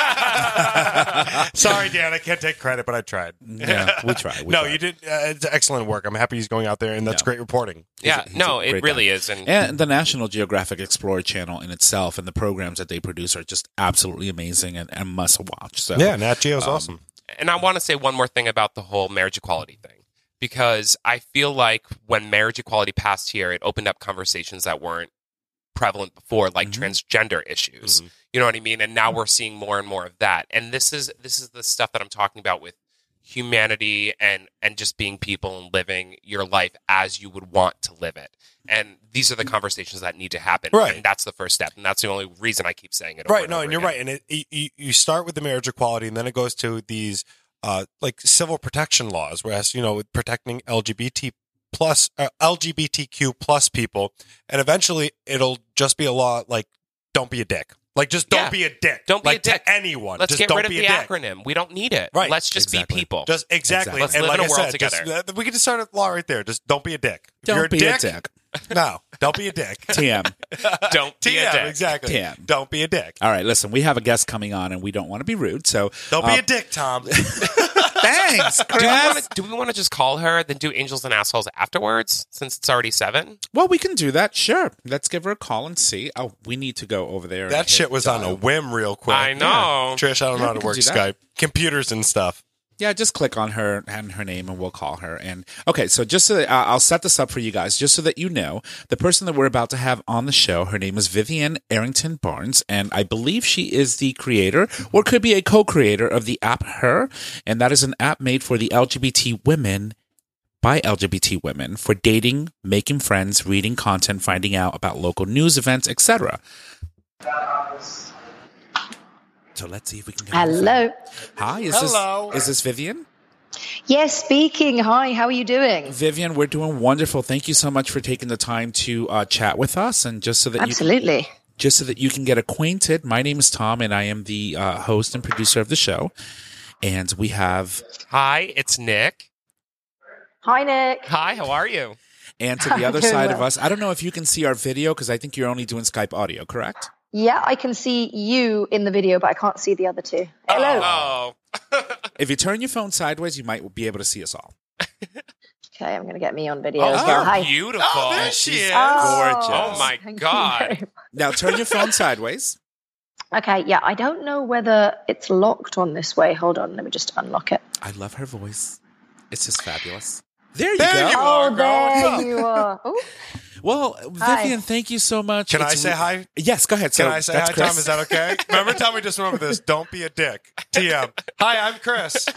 Sorry, Dan, I can't take credit, but I tried. Yeah, we tried. We no, tried. you did. Uh, it's excellent work. I'm happy he's going out there, and that's Yeah. great reporting. Yeah, he's a no, it great really is. And, And the National Geographic Explorer channel in itself and the programs that they produce are just absolutely amazing and, and must watch. So Yeah, Nat Geo's Um, awesome. and I want to say one more thing about the whole marriage equality thing, because I feel like when marriage equality passed here, it opened up conversations that weren't prevalent before, like Mhm. transgender issues. Mhm. You know what I mean? And now we're seeing more and more of that. And this is this is the stuff that I'm talking about with humanity and and just being people and living your life as you would want to live it. And these are the conversations that need to happen. Right. And that's the first step. And that's the only reason I keep saying it. Over Right. and No, over and you're again. right. And it, you, you start with the marriage equality, and then it goes to these uh, like civil protection laws, whereas, you know, with protecting L G B T plus uh, L G B T Q plus people. And eventually it'll just be a law like, don't be a dick. Like, just don't Yeah. be a dick. Don't be like, a dick. to anyone. Let's just get don't rid of be the a dick. acronym. We don't need it. Right. Let's just Exactly. be people. Just exactly. Exactly. Let's and live like in a I world said, just, together. uh, we can just start a law right there. Just don't be a dick. If Don't you're be a dick. No, don't be a dick. T M. Don't be a T M, dick. exactly. T M. Don't be a dick. All right, listen, we have a guest coming on, and we don't want to be rude, so Don't be uh, a dick, Tom. thanks, Do we, Chris. wanna, do we want to just call her, then do Angels and Assholes afterwards, since it's already seven? Well, we can do that. Sure, let's give her a call and see. Oh, we need to go over there. and That hit shit was on a dial. whim real quick. I know. Trish, I don't know how we to can work do that. Skype. Computers and stuff. Yeah, just click on her and her name, and we'll call her. And okay, so just so that, uh, I'll set this up for you guys, just so that you know, the person that we're about to have on the show, her name is Vivian Arrington Barnes, and I believe she is the creator, or could be a co-creator of the app Her, and that is an app made for the L G B T women by L G B T women for dating, making friends, reading content, finding out about local news events, et cetera. So let's see if we can get her on the Hello. phone. Hi, is Hello. this is this Vivian? Yes, speaking. Hi, how are you doing? Vivian, we're doing wonderful. Thank you so much for taking the time to uh, chat with us, and just so that you Absolutely. just so that you can get acquainted. My name is Tom, and I am the uh, host and producer of the show. And we have, Hi, it's Nick. Hi, Nick. Hi, how are you? and to the other Doing side of well. us, I don't know if you can see our video because I think you're only doing Skype audio, correct? Yeah, I can see you in the video, but I can't see the other two. Hello. Oh. If you turn your phone sideways, you might be able to see us all. Okay, I'm going to get me on video Oh, as you're well. Hi. beautiful. Oh, there she is. Gorgeous. Oh, my thank you God. very much. Now turn your phone sideways. Okay, yeah, I don't know whether it's locked on this way. Hold on, let me just unlock it. I love her voice. It's just fabulous. There you There go. you Oh, are, girl. there What's up? you are. Ooh. Well, Hi. Vivian, thank you so much. Can I It's say re- hi? Yes, go ahead. Can So I say that's hi, Chris. Tom? Is that okay? Remember, tell me, just remember this. Don't be a dick. T M. Hi, I'm Chris.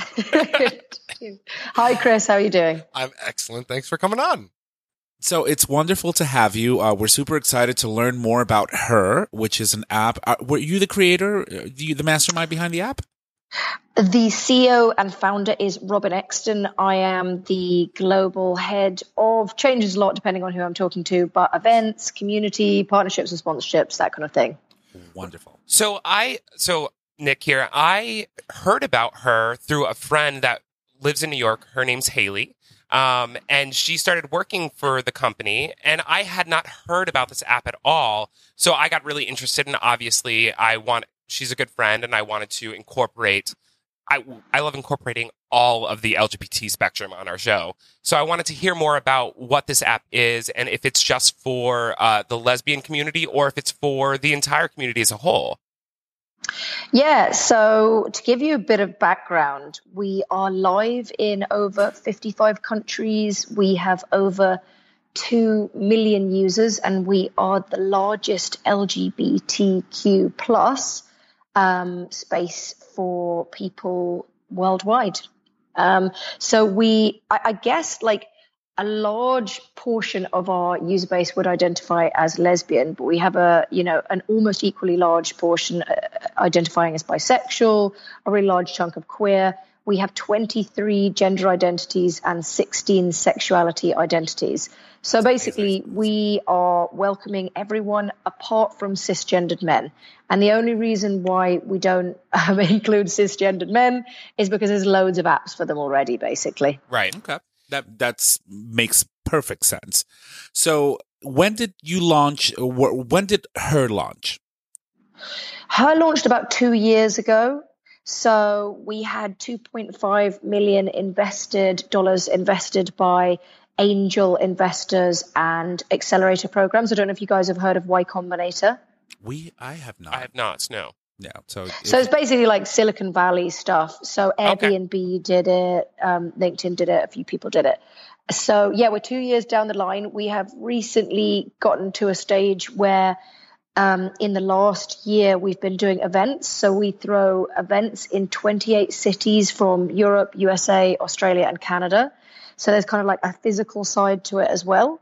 Hi, Chris. How are you doing? I'm excellent. Thanks for coming on. So it's wonderful to have you. Uh, we're super excited to learn more about Her, which is an app. Uh, were you the creator, uh, you, the mastermind behind the app? The C E O and founder is Robin Exton. I am the global head of, changes a lot depending on who I'm talking to, but events, community, partnerships and sponsorships, that kind of thing. Wonderful. So I, so Nick here, I heard about her through a friend that lives in New York. Her name's Haley. Um, and she started working for the company, and I had not heard about this app at all. So I got really interested, and obviously I want, she's a good friend, and I wanted to incorporate, I, I love incorporating all of the L G B T spectrum on our show. So I wanted to hear more about what this app is, and if it's just for uh, the lesbian community, or if it's for the entire community as a whole. Yeah, so to give you a bit of background, we are live in over fifty-five countries. We have over two million users, and we are the largest L G B T Q plus um, space for people worldwide. Um, so we, I, I guess, like a large portion of our user base would identify as lesbian, but we have a, you know, an almost equally large portion uh, identifying as bisexual, a really large chunk of queer. We have twenty-three gender identities and sixteen sexuality identities. So basically, we are welcoming everyone apart from cisgendered men. And the only reason why we don't um, include cisgendered men is because there's loads of apps for them already, basically. Right. Okay. That that's makes perfect sense. So when did you launch? wh- When did Her launch? Her launched about two years ago. So we had two point five million invested dollars invested by angel investors and accelerator programs. I don't know if you guys have heard of Y Combinator. We I have not. I have not, no. No. So So if- it's basically like Silicon Valley stuff. So Okay. Airbnb did it, um, LinkedIn did it, a few people did it. So yeah, we're two years down the line. We have recently gotten to a stage where Um, in the last year, we've been doing events. So we throw events in twenty-eight cities from Europe, U S A, Australia, and Canada. So there's kind of like a physical side to it as well.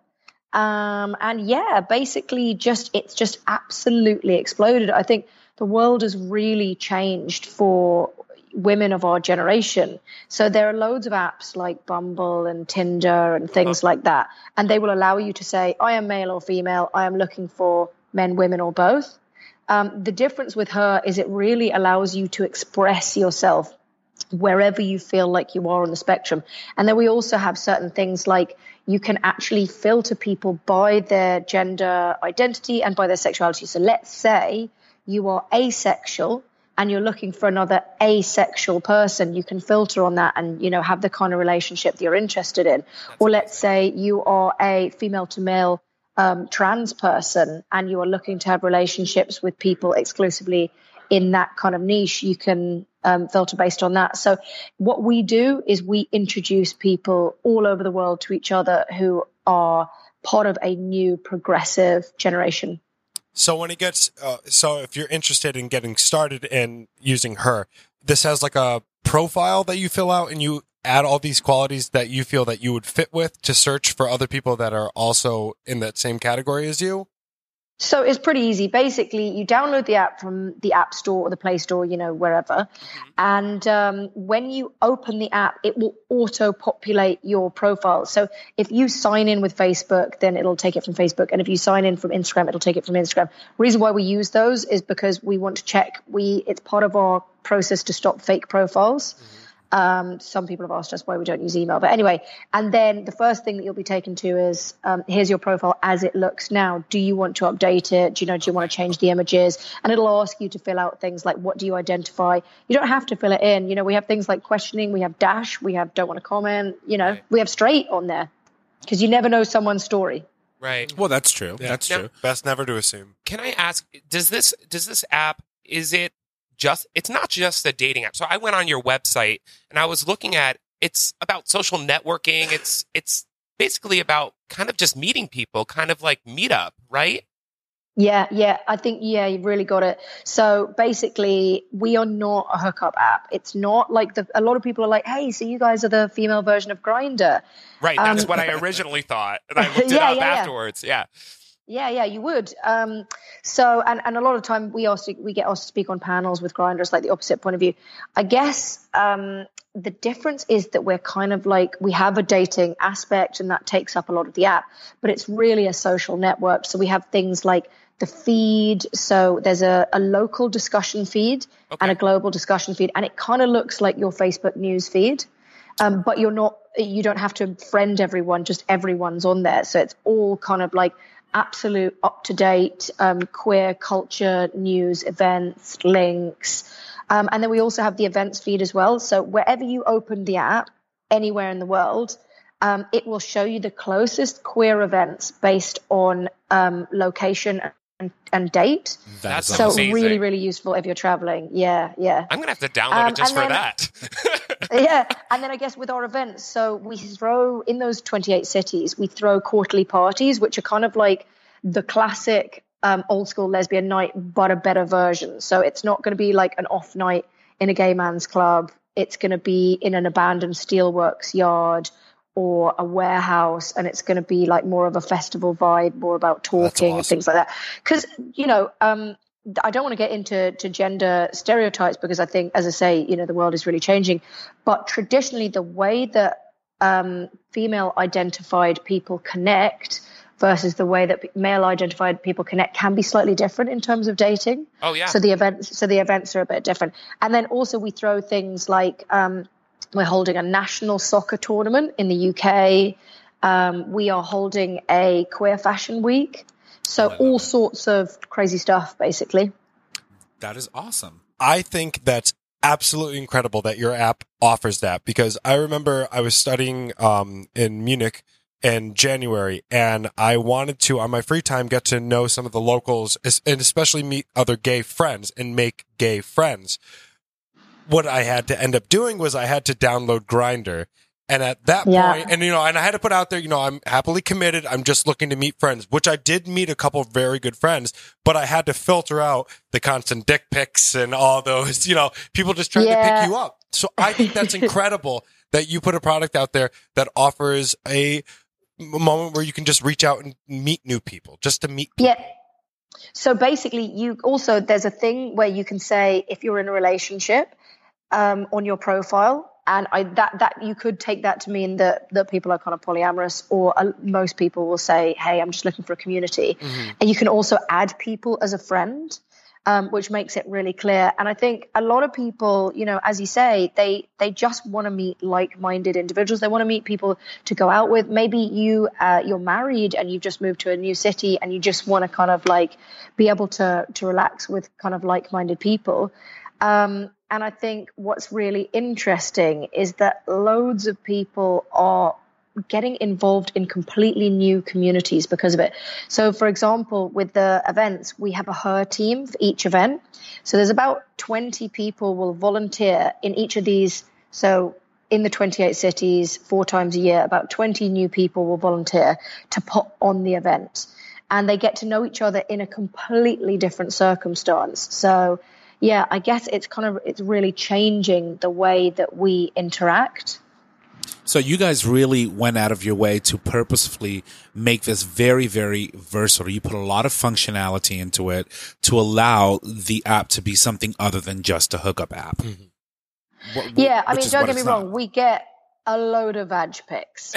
Um, and yeah, basically just, it's just absolutely exploded. I think the world has really changed for women of our generation. So there are loads of apps like Bumble and Tinder and things like that. And they will allow you to say, I am male or female. I am looking for men, women, or both. Um, the difference with her is it really allows you to express yourself wherever you feel like you are on the spectrum. And then we also have certain things like you can actually filter people by their gender identity and by their sexuality. So let's say you are asexual and you're looking for another asexual person, you can filter on that and, you know, have the kind of relationship that you're interested in. That's or let's say you are a female to male um, trans person and you are looking to have relationships with people exclusively in that kind of niche, you can um, filter based on that. So what we do is we introduce people all over the world to each other who are part of a new progressive generation. So when it gets, uh, so if you're interested in getting started in using her, this has like a profile that you fill out and you add all these qualities that you feel that you would fit with to search for other people that are also in that same category as you? So it's pretty easy. Basically, you download the app from the App Store or the Play Store, you know, wherever. Mm-hmm. And um, when you open the app, it will auto-populate your profile. So if you sign in with Facebook, then it'll take it from Facebook. And if you sign in from Instagram, it'll take it from Instagram. Reason why we use those is because we want to check. We It's part of our process to stop fake profiles. Mm-hmm. Um, some people have asked us why we don't use email. But anyway, and then the first thing that you'll be taken to is, um, here's your profile as it looks now. Do you want to update it? Do you know, do you want to change the images? And it'll ask you to fill out things like, what do you identify? You don't have to fill it in. You know, we have things like questioning, we have dash, we have don't want to comment, you know, right. We have straight on there because you never know someone's story. Right. Well, that's true. Yeah. That's now, true. Best never to assume. Can I ask, does this, does this app, is it, Just it's not just a dating app. So I went on your website and I was looking at it's about social networking. It's it's basically about kind of just meeting people, kind of like Meetup, right? Yeah, yeah. I think yeah, you really got it. So basically, we are not a hookup app. It's not like the a lot of people are like, hey, so you guys are the female version of Grindr. Right. That's um, what I originally thought, and I looked it yeah, up yeah, afterwards. Yeah. Yeah, yeah, you would. Um, so, and, and a lot of time we ask, we get asked to speak on panels with Grindr. It's like the opposite point of view. I guess um, the difference is that we're kind of like, we have a dating aspect and that takes up a lot of the app, but it's really a social network. So we have things like the feed. So there's a, a local discussion feed okay. and a global discussion feed. And it kind of looks like your Facebook news feed. Um, but you're not, you don't have to friend everyone, just everyone's on there. So it's all kind of like absolute up-to-date um, queer culture, news, events, links. Um, and then we also have the events feed as well. So wherever you open the app, anywhere in the world, um, it will show you the closest queer events based on um, location and, and date. That's so amazing. really, really useful if you're traveling. Yeah, yeah. I'm going to have to download um, it just for then, that. Yeah. And then I guess with our events, so we throw in those twenty-eight cities, we throw quarterly parties, which are kind of like the classic um, old school lesbian night, but a better version. So it's not going to be like an off night in a gay man's club. It's going to be in an abandoned steelworks yard or a warehouse. And it's going to be like more of a festival vibe, more about talking awesome. And things like that. Because, you know, um, I don't want to get into to gender stereotypes because I think, as I say, you know, the world is really changing. But traditionally, the way that um, female identified people connect versus the way that male identified people connect can be slightly different in terms of dating. Oh, yeah. So the events, so the events are a bit different. And then also we throw things like um, we're holding a national soccer tournament in the U K. Um, we are holding a queer fashion week. So all sorts of crazy stuff, basically. That is awesome. I think that's absolutely incredible that your app offers that, because I remember I was studying um, in Munich in January, and I wanted to, on my free time, get to know some of the locals and especially meet other gay friends and make gay friends. What I had to end up doing was I had to download Grindr. And at that Yeah. point, and you know, and I had to put out there, you know, I'm happily committed. I'm just looking to meet friends, which I did meet a couple of very good friends, but I had to filter out the constant dick pics and all those, you know, people just trying Yeah. to pick you up. So I think that's incredible that you put a product out there that offers a moment where you can just reach out and meet new people, just to meet people. Yeah. So basically, you also, there's a thing where you can say, if you're in a relationship, um, on your profile, and I, that, that you could take that to mean that, that people are kind of polyamorous, or uh, most people will say, hey, I'm just looking for a community. Mm-hmm. And you can also add people as a friend, um, which makes it really clear. And I think a lot of people, you know, as you say, they, they just want to meet like-minded individuals. They want to meet people to go out with. Maybe you, uh, you're married and you've just moved to a new city and you just want to kind of like be able to, to relax with kind of like-minded people. Um, and I think what's really interesting is that loads of people are getting involved in completely new communities because of it. So, for example, with the events, we have a her team for each event. So there's about twenty people will volunteer in each of these. So in the twenty-eight cities, four times a year, about twenty new people will volunteer to put on the event. And they get to know each other in a completely different circumstance. So yeah, I guess it's kind of, it's really changing the way that we interact. So you guys really went out of your way to purposefully make this very, very versatile. You put a lot of functionality into it to allow the app to be something other than just a hookup app. Mm-hmm. What- Yeah, I which mean, is don't what get me it's wrong. not. We get a load of vag pics.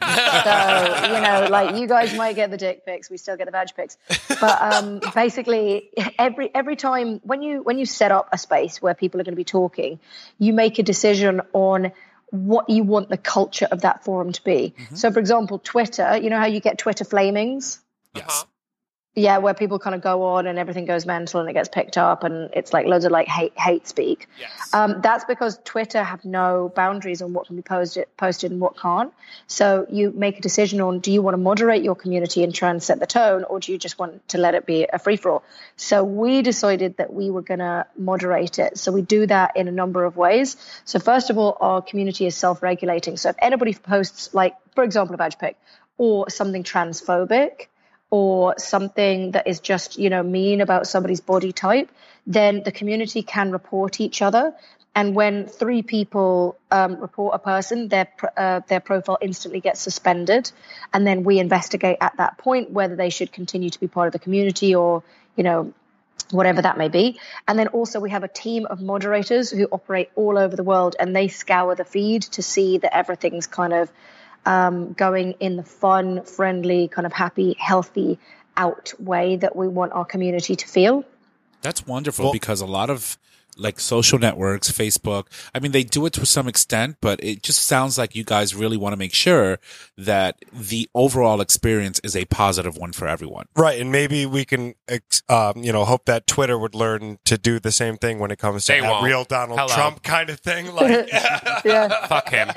So, you know, like you guys might get the dick pics, we still get the vag pics. But um, basically, every every time when you when you set up a space where people are going to be talking, you make a decision on what you want the culture of that forum to be. Mm-hmm. So, for example, Twitter, you know how you get Twitter flamings? Yes. Yeah, where people kind of go on and everything goes mental and it gets picked up and it's like loads of like hate hate speak. Yes. Um, that's because Twitter have no boundaries on what can be posted posted and what can't. So you make a decision on, do you want to moderate your community and try and set the tone, or do you just want to let it be a free for all? So we decided that we were going to moderate it. So we do that in a number of ways. So first of all, our community is self-regulating. So if anybody posts, like, for example, a badge pic or something transphobic, or something that is just, you know, mean about somebody's body type, then the community can report each other. And when three people um, report a person, their uh, their profile instantly gets suspended. And then we investigate at that point whether they should continue to be part of the community or, you know, whatever that may be. And then also we have a team of moderators who operate all over the world, and they scour the feed to see that everything's kind of Um, going in the fun, friendly, kind of happy, healthy out way that we want our community to feel. That's wonderful Well- because a lot of like social networks, Facebook, I mean, they do it to some extent, but it just sounds like you guys really want to make sure that the overall experience is a positive one for everyone. Right, and maybe we can, ex- um, you know, hope that Twitter would learn to do the same thing when it comes to They that won't. real Donald Hello. Trump kind of thing. Like, Yeah. Fuck him.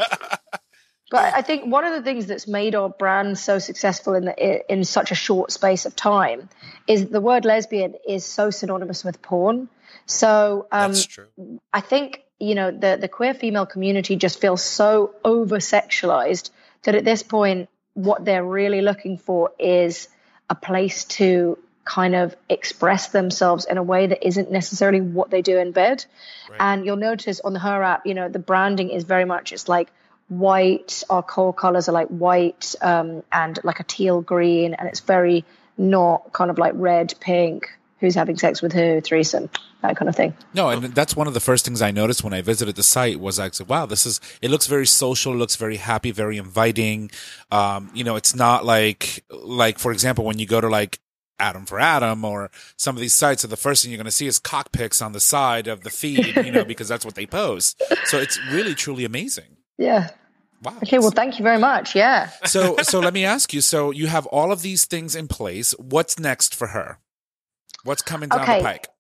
But I think one of the things that's made our brand so successful in the, in such a short space of time is the word lesbian is so synonymous with porn. So um, that's true. I think, you know, the, the queer female community just feels so over-sexualized that at this point, what they're really looking for is a place to kind of express themselves in a way that isn't necessarily what they do in bed. Right. And you'll notice on the Her app, you know, the branding is very much, it's like white, our core colors are like white um, and like a teal green, and it's very not kind of like red, pink, who's having sex with who, threesome, that kind of thing. No, and that's one of the first things I noticed when I visited the site was I said, wow, this is, it looks very social, looks very happy, very inviting. Um, you know, it's not like, like, for example, when you go to like Adam for Adam or some of these sites, so the first thing you're going to see is cock pics on the side of the feed, you know, because that's what they post. So it's really, truly amazing. Yeah. Wow. Okay, well, thank you very much. Yeah. So, so let me ask you, so you have all of these things in place. What's next for her? What's coming down Okay. the pike?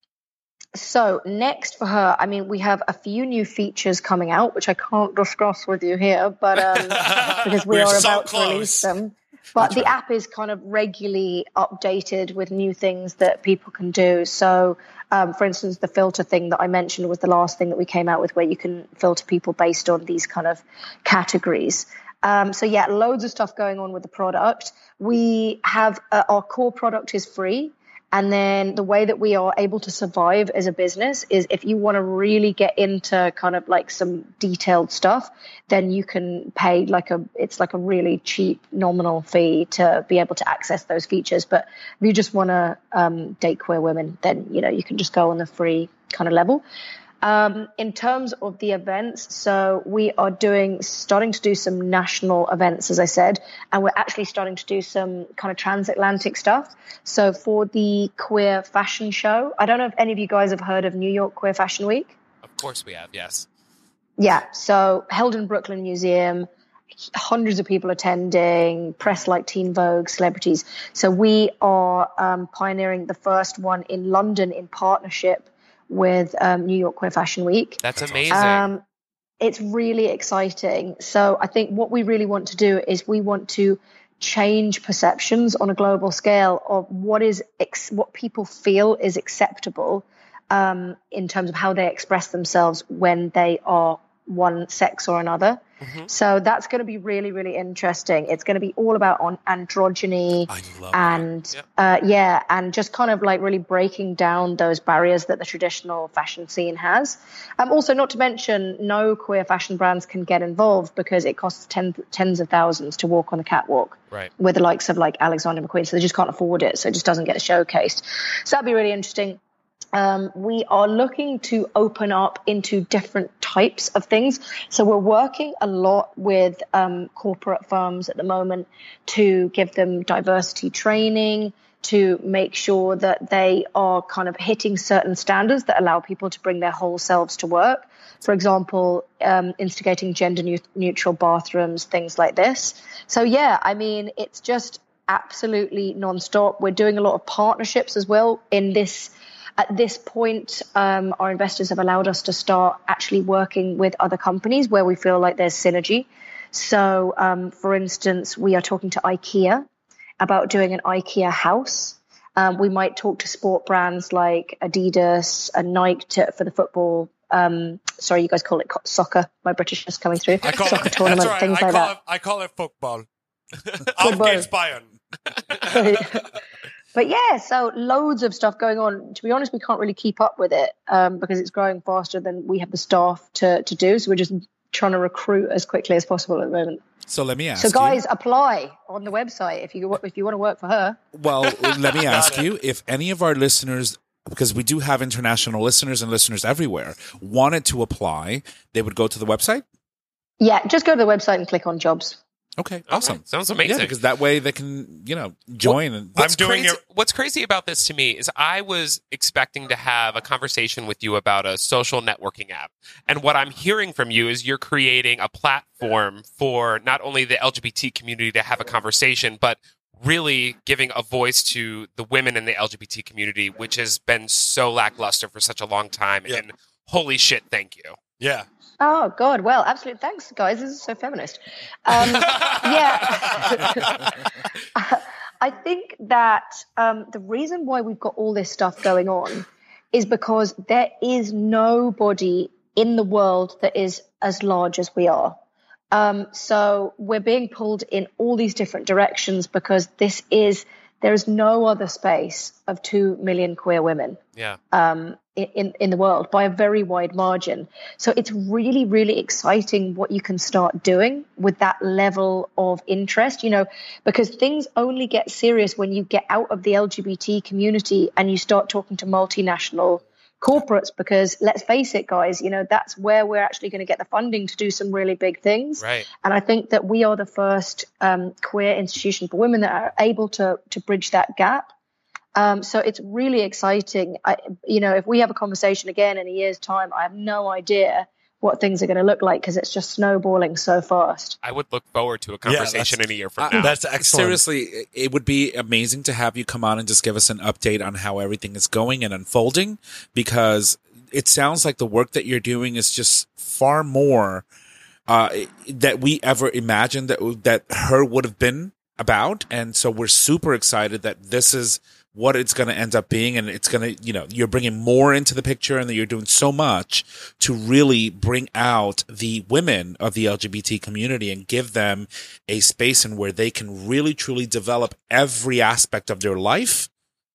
So next for her, I mean, we have a few new features coming out, which I can't discuss with you here, but um, because we We're are so about close. to release them. But That's the right. app is kind of regularly updated with new things that people can do. So, um, for instance, the filter thing that I mentioned was the last thing that we came out with, where you can filter people based on these kind of categories. Um, so, yeah, loads of stuff going on with the product. We have uh, our core product is free. And then the way that we are able to survive as a business is if you want to really get into kind of like some detailed stuff, then you can pay like a, it's like a really cheap nominal fee to be able to access those features. But if you just want to um, date queer women, then, you know, you can just go on the free kind of level. Um, in terms of the events, so we are doing, starting to do some national events, as I said, and we're actually starting to do some kind of transatlantic stuff. So for the Queer Fashion Show, I don't know if any of you guys have heard of New York Queer Fashion Week. Of course we have, yes. Yeah, so held in Brooklyn Museum, hundreds of people attending, press like Teen Vogue, celebrities. So we are um, pioneering the first one in London in partnership with um, New York Queer Fashion Week. That's amazing. Um, it's really exciting. So I think what we really want to do is we want to change perceptions on a global scale of what is ex- what people feel is acceptable um, in terms of how they express themselves when they are one sex or another. Mm-hmm. So that's going to be really, really interesting. It's going to be all about on androgyny I love and Yep. uh, yeah, and just kind of like really breaking down those barriers that the traditional fashion scene has. Um, also, not to mention, no queer fashion brands can get involved because it costs ten, tens of thousands to walk on the catwalk Right. with the likes of like Alexander McQueen. So they just can't afford it. So it just doesn't get showcased. So that'd be really interesting. Um, we are looking to open up into different types of things. So we're working a lot with um, corporate firms at the moment to give them diversity training, to make sure that they are kind of hitting certain standards that allow people to bring their whole selves to work. For example, um, instigating gender ne- neutral bathrooms, things like this. So, yeah, I mean, it's just absolutely nonstop. We're doing a lot of partnerships as well in this. At this point, um, our investors have allowed us to start actually working with other companies where we feel like there's synergy. So, um, for instance, we are talking to IKEA about doing an IKEA house. Um, we might talk to sport brands like Adidas and Nike to, for the football. Um, sorry, you guys call it co- soccer. My Britishness coming through. I call soccer it, tournament, that's right. things I like call that. It, I call it football. Football. Against Bayern. But yeah, so loads of stuff going on. To be honest, we can't really keep up with it um, because it's growing faster than we have the staff to, to do. So we're just trying to recruit as quickly as possible at the moment. So let me ask So guys, you. apply on the website if you if you want to work for her. Well, let me ask you if any of our listeners, because we do have international listeners and listeners everywhere, wanted to apply, they would go to the website? Yeah, just go to the website and click on jobs. Okay, awesome. Okay, sounds amazing. Yeah, because that way they can, you know, join. and I'm What's doing crazy, it- What's crazy about this to me is I was expecting to have a conversation with you about a social networking app. And what I'm hearing from you is you're creating a platform for not only the L G B T community to have a conversation, but really giving a voice to the women in the L G B T community, which has been so lackluster for such a long time. Yeah. And holy shit, thank you. Yeah. Oh God! Well, absolutely. Thanks, guys. This is so feminist. Um, yeah, I think that um, the reason why we've got all this stuff going on is because there is nobody in the world that is as large as we are. Um, so we're being pulled in all these different directions because this is there is no other space of two million queer women. Yeah. Um, in, in the world by a very wide margin. So it's really, really exciting what you can start doing with that level of interest, you know, because things only get serious when you get out of the L G B T community and you start talking to multinational corporates, because let's face it, guys, you know, that's where we're actually going to get the funding to do some really big things. Right. And I think that we are the first um, queer institution for women that are able to to bridge that gap. Um, so it's really exciting. I, you know, if we have a conversation again in a year's time, I have no idea what things are going to look like because it's just snowballing so fast. I would look forward to a conversation in a year from Uh, now. That's excellent. Seriously, it would be amazing to have you come on and just give us an update on how everything is going and unfolding, because it sounds like the work that you're doing is just far more uh, that we ever imagined that that her would have been about. And so we're super excited that this is what it's going to end up being. And it's going to, you know, you're bringing more into the picture and that you're doing so much to really bring out the women of the L G B T community and give them a space in where they can really, truly develop every aspect of their life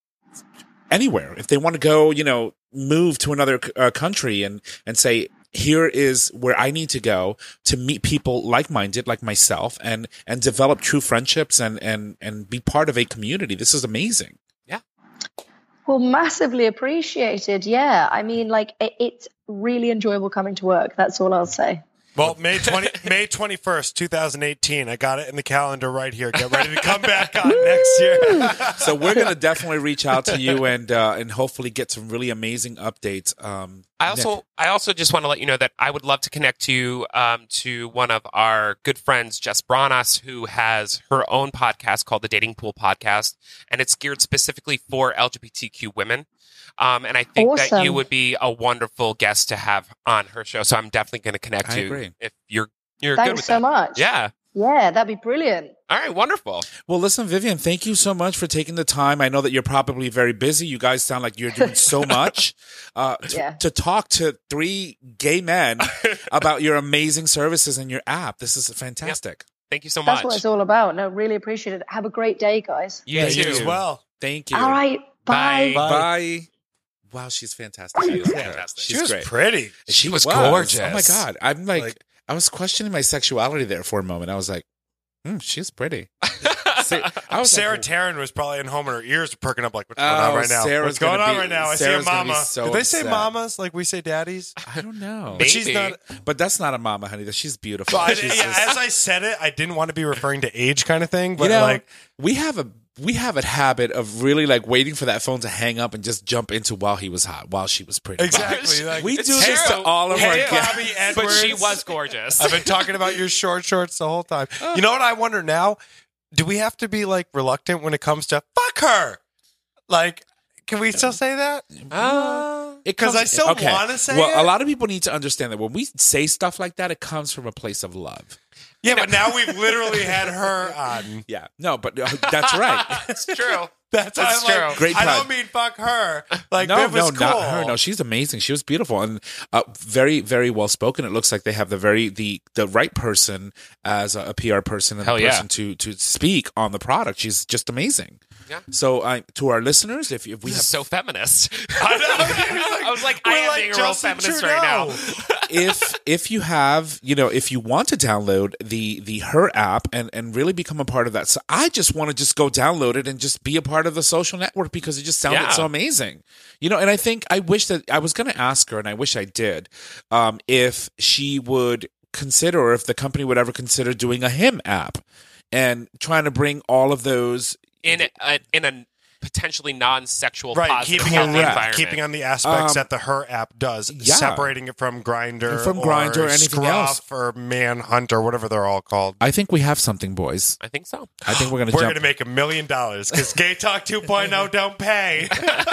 anywhere. If they want to go, you know, move to another uh, country and, and say, here is where I need to go to meet people like-minded, like myself, and, and develop true friendships and, and, and be part of a community. This is amazing. Well, massively appreciated. Yeah. I mean, like, it, it's really enjoyable coming to work. That's all I'll say. Well, May twentieth, May twenty-first, twenty eighteen. I got it in the calendar right here. Get ready to come back on next year. So we're going to definitely reach out to you and uh, and hopefully get some really amazing updates. Um, I also Nick. I also just want to let you know that I would love to connect you um, to one of our good friends, Jess Branas, who has her own podcast called the Dating Pool Podcast, and it's geared specifically for L G B T Q women. Um, and I think Awesome. that you would be a wonderful guest to have on her show. So I'm definitely going to connect I you agree. if you're you're good Thanks with so that. much. Yeah. Yeah, that'd be brilliant. All right. Wonderful. Well, listen, Vivian, thank you so much for taking the time. I know that you're probably very busy. You guys sound like you're doing so much uh, t- Yeah. to talk to three gay men about your amazing services and your app. This is fantastic. Thank you so That's much. what it's all about. No, really appreciate it. Have a great day, guys. You Yeah, too. you as well. Thank you. All right. Bye. Bye. Bye. Wow, she's fantastic. I love her. Fantastic. She's She was great. pretty. She was Oh gorgeous. my God. I'm like, Like- I was questioning my sexuality there for a moment. I was like, hmm, she's pretty. Sa- I was Sarah like, Taryn was probably in home and her ears are perking up like, what's going Oh, on right now? Sarah's what's going gonna on be- right now? I Sarah's see a gonna be mama. so Do they say upset. mamas like we say daddies? I don't know. Maybe. She's not. But that's not a mama, honey. She's beautiful. So I, She's yeah, just- as I said it, I didn't want to be referring to age kind of thing, but you know, like, we have a we have a habit of really like waiting for that phone to hang up and just jump into while he was hot, while she was pretty. exactly. Like, We do It's this to true. all of our Hey, guests. Bobby But Edwards. she was gorgeous. I've been talking about your short shorts the whole time. You know what I wonder now? Do we have to be like reluctant when it comes to fuck her? Like, can we still say that? Uh, It 'Cause comes- I still wanna say well, it. a lot of people need to understand that when we say stuff like that, it comes from a place of love. Yeah, but now we've literally had her on. Yeah, no, but uh, that's right. it's true. That's, That's why I'm like, true. Great I plug. don't mean fuck her. Like, no, Viv no, was cool. not her. No, she's amazing. She was beautiful and uh, very, very well spoken. It looks like they have the very the the right person as a, a P R person and Hell the yeah. person to to speak on the product. She's just amazing. Yeah. So, I to our listeners, if, if we This have is so feminist. I know. I was like, We're I am like being a real Justin feminist Trudeau. right now. if if you have you know if you want to download the the her app and and really become a part of that, so I just want to just go download it and just be a part of the social network because it just sounded Yeah. so amazing, you know. And I think I wish that I was going to ask her, and I wish I did, um, if she would consider, or if the company would ever consider doing a him app and trying to bring all of those. in a, in a potentially non-sexual Right, positive keeping on, the, environment. keeping on the aspects Um, that the her app does, yeah. separating it from Grinder, From Grindr or anything Scruff else. or Manhunt or whatever they're all called. I think we have something, boys. I think so. I think we're going to We're jump. going to make a million dollars because Gay Talk two point oh don't pay.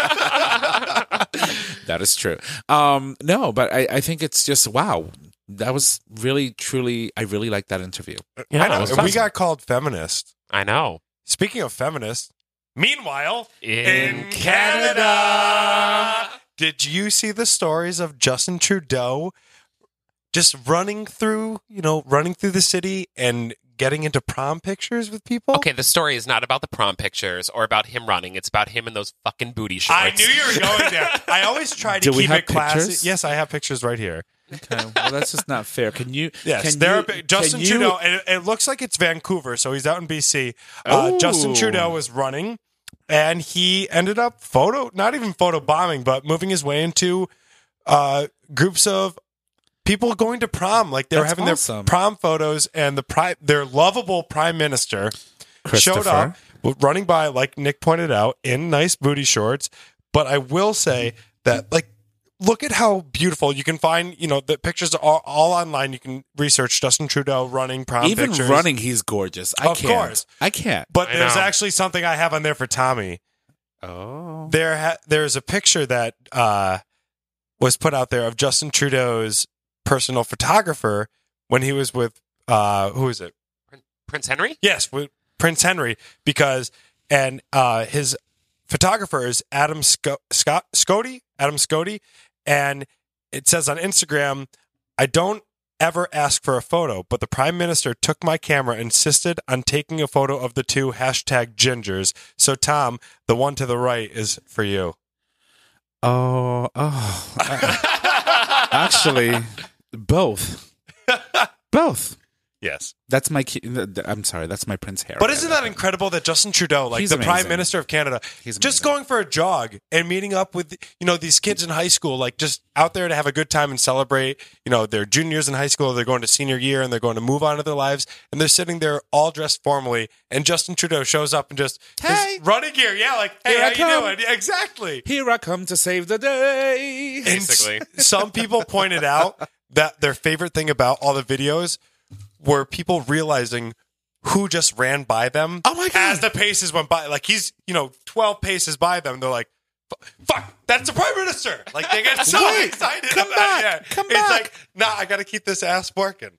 That is true. Um, no, but I, I think it's just wow. That was really, truly. I really liked that interview. Yeah, I know. it was And we fun. got called feminist. I know. Speaking of feminist, meanwhile, In, Canada, did you see the stories of Justin Trudeau just running through, you know, running through the city and getting into prom pictures with people? Okay, the story is not about the prom pictures or about him running. It's about him in those fucking booty shorts. I knew you were going there. I always try to Do we keep have it classy. pictures? Yes, I have pictures right here. Okay, well, that's just not fair. Can you? Yes, can there you, are pi- Justin can you- Trudeau. And it, it looks like it's Vancouver, so he's out in B C. Uh, Oh. Justin Trudeau was running, and he ended up photo, not even photo bombing, but moving his way into uh, groups of people going to prom. Like they were That's having awesome. their prom photos, and the pri- their lovable prime minister showed Christopher. up, running by, like Nick pointed out, in nice booty shorts. But I will say that, like, look at how beautiful you can find. You know, the pictures are all, all online. You can research Justin Trudeau running prom Even pictures. running, he's gorgeous. I Of can't. course. I can't. But I there's know. actually something I have on there for Tommy. Oh, There, ha- there's a picture that uh, was put out there of Justin Trudeau's personal photographer when he was with uh, who is it? Prince Henry? Yes, with Prince Henry because and uh, his photographer is Adam Sco- Scott Scotty, Adam Scotty, and it says on Instagram, I don't ever ask for a photo, but the Prime Minister took my camera and insisted on taking a photo of the two hashtag gingers. So Tom, the one to the right is for you. Oh, oh. uh, actually, both. Both. Yes. That's my, ki- I'm sorry, that's my Prince Harry. But isn't that incredible that Justin Trudeau, like He's the amazing. Prime Minister of Canada, He's just amazing. going for a jog and meeting up with, you know, these kids in high school, like just out there to have a good time and celebrate, you know, their juniors in high school, they're going to senior year and they're going to move on to their lives and they're sitting there all dressed formally and Justin Trudeau shows up and just, Hey! his running gear. Yeah, like, hey, Here how I you come. doing? Yeah, exactly. Here I come to save the day. And Basically. s- some people pointed out that their favorite thing about all the videos were people realizing who just ran by them. Oh my God. As the paces went by, like he's you know twelve paces by them. They're like, "Fuck, that's the Prime Minister!" Like they get so Wait, excited. come about back, it. Yeah. come it's back. like, nah, I got to keep this ass working.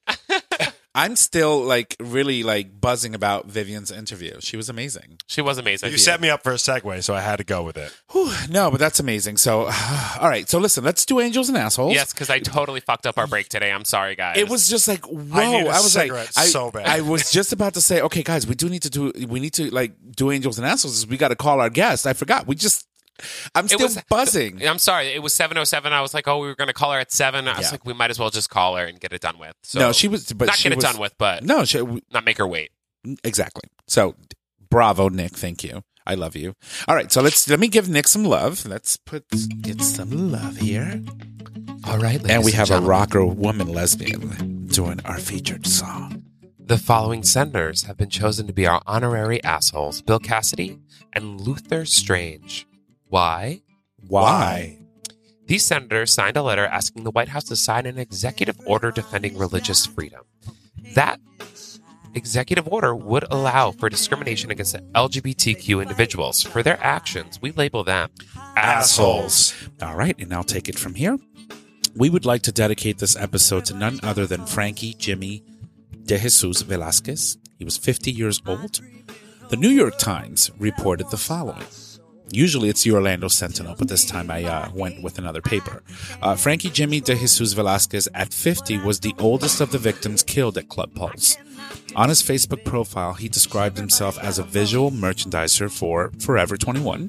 I'm still like really like buzzing about Vivian's interview. She was amazing. She was amazing. You set me up for a segue, so I had to go with it. Whew, no, but that's amazing. So, all right. So listen, let's do Angels and Assholes. Yes, because I totally fucked up our break today. I'm sorry, guys. It was just like whoa! I need a was like, cigarette I, so bad. I was just about to say, okay, guys, we do need to do, we need to like do Angels and Assholes. We got to call our guest. I forgot. We just, I'm still was- buzzing. I'm sorry. It was seven oh seven. I was like, oh, we were going to call her at seven. I was Yeah. like, we might as well just call her and get it done with. So, no, she was, but not she get was, it done with, but No, she, we- not make her wait. exactly. So, bravo, Nick. Thank you. I love you. All right, so let's let me give Nick some love. Let's put get some love here. All right, And we have a rocker woman lesbian doing our featured song. The following senders have been chosen to be our honorary assholes: Bill Cassidy and Luther Strange. Why? Why? These senators signed a letter asking the White House to sign an executive order defending religious freedom. That executive order would allow for discrimination against L G B T Q individuals. For their actions, we label them assholes. All right, and I'll take it from here. We would like to dedicate this episode to none other than Frankie Jimmy de Jesus Velasquez. He was fifty years old. The New York Times reported the following. Usually it's the Orlando Sentinel, but this time I uh, went with another paper. Uh, Frankie Jimmy de Jesus Velasquez, at fifty, was the oldest of the victims killed at Club Pulse. On his Facebook profile, he described himself as a visual merchandiser for Forever twenty-one.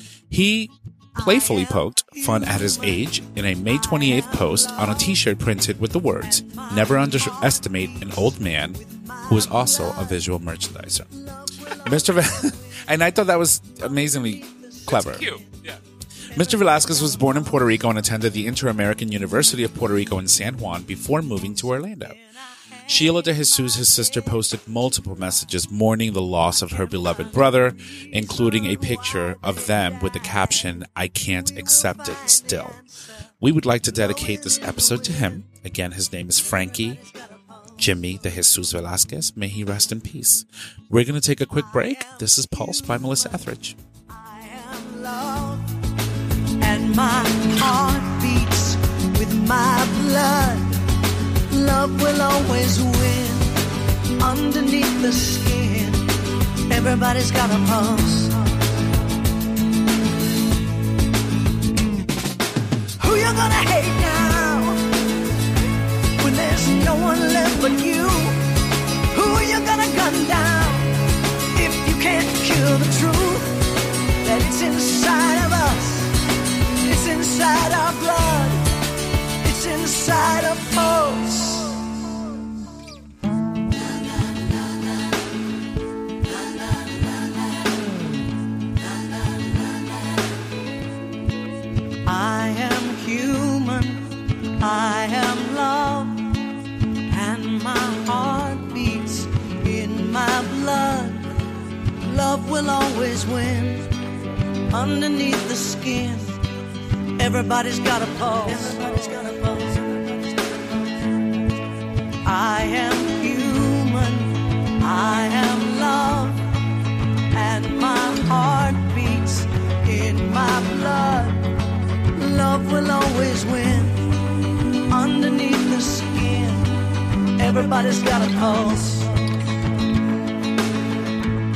He playfully poked fun at his age in a May twenty-eighth post on a t-shirt printed with the words, "Never underestimate an old man who is also a visual merchandiser." Mister Va- and I thought that was amazingly clever. Cute. Yeah. Mister Velasquez was born in Puerto Rico and attended the Inter-American University of Puerto Rico in San Juan before moving to Orlando. Sheila de Jesus, his sister, posted multiple messages mourning the loss of her beloved brother, including a picture of them with the caption, "I can't accept it still." We would like to dedicate this episode to him. Again, his name is Frankie Jimmy de Jesus Velasquez. May he rest in peace. We're going to take a quick break. This is Pulse by Melissa Etheridge. And my heart beats with my blood. Love will always win underneath the skin. Everybody's got a pulse. Who you gonna hate now when there's no one left but you? Who are you gonna gun down if you can't kill the truth that it's inside of us? It's inside our blood. It's inside a pulse. I am human. I am love. And my heart beats in my blood. Love will always win underneath the skin. Everybody's got a pulse. Everybody's got a pulse. I am human. I am love. And my heart beats in my blood. Love will always win underneath the skin. Everybody's got a pulse.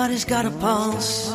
Everybody's got a pulse.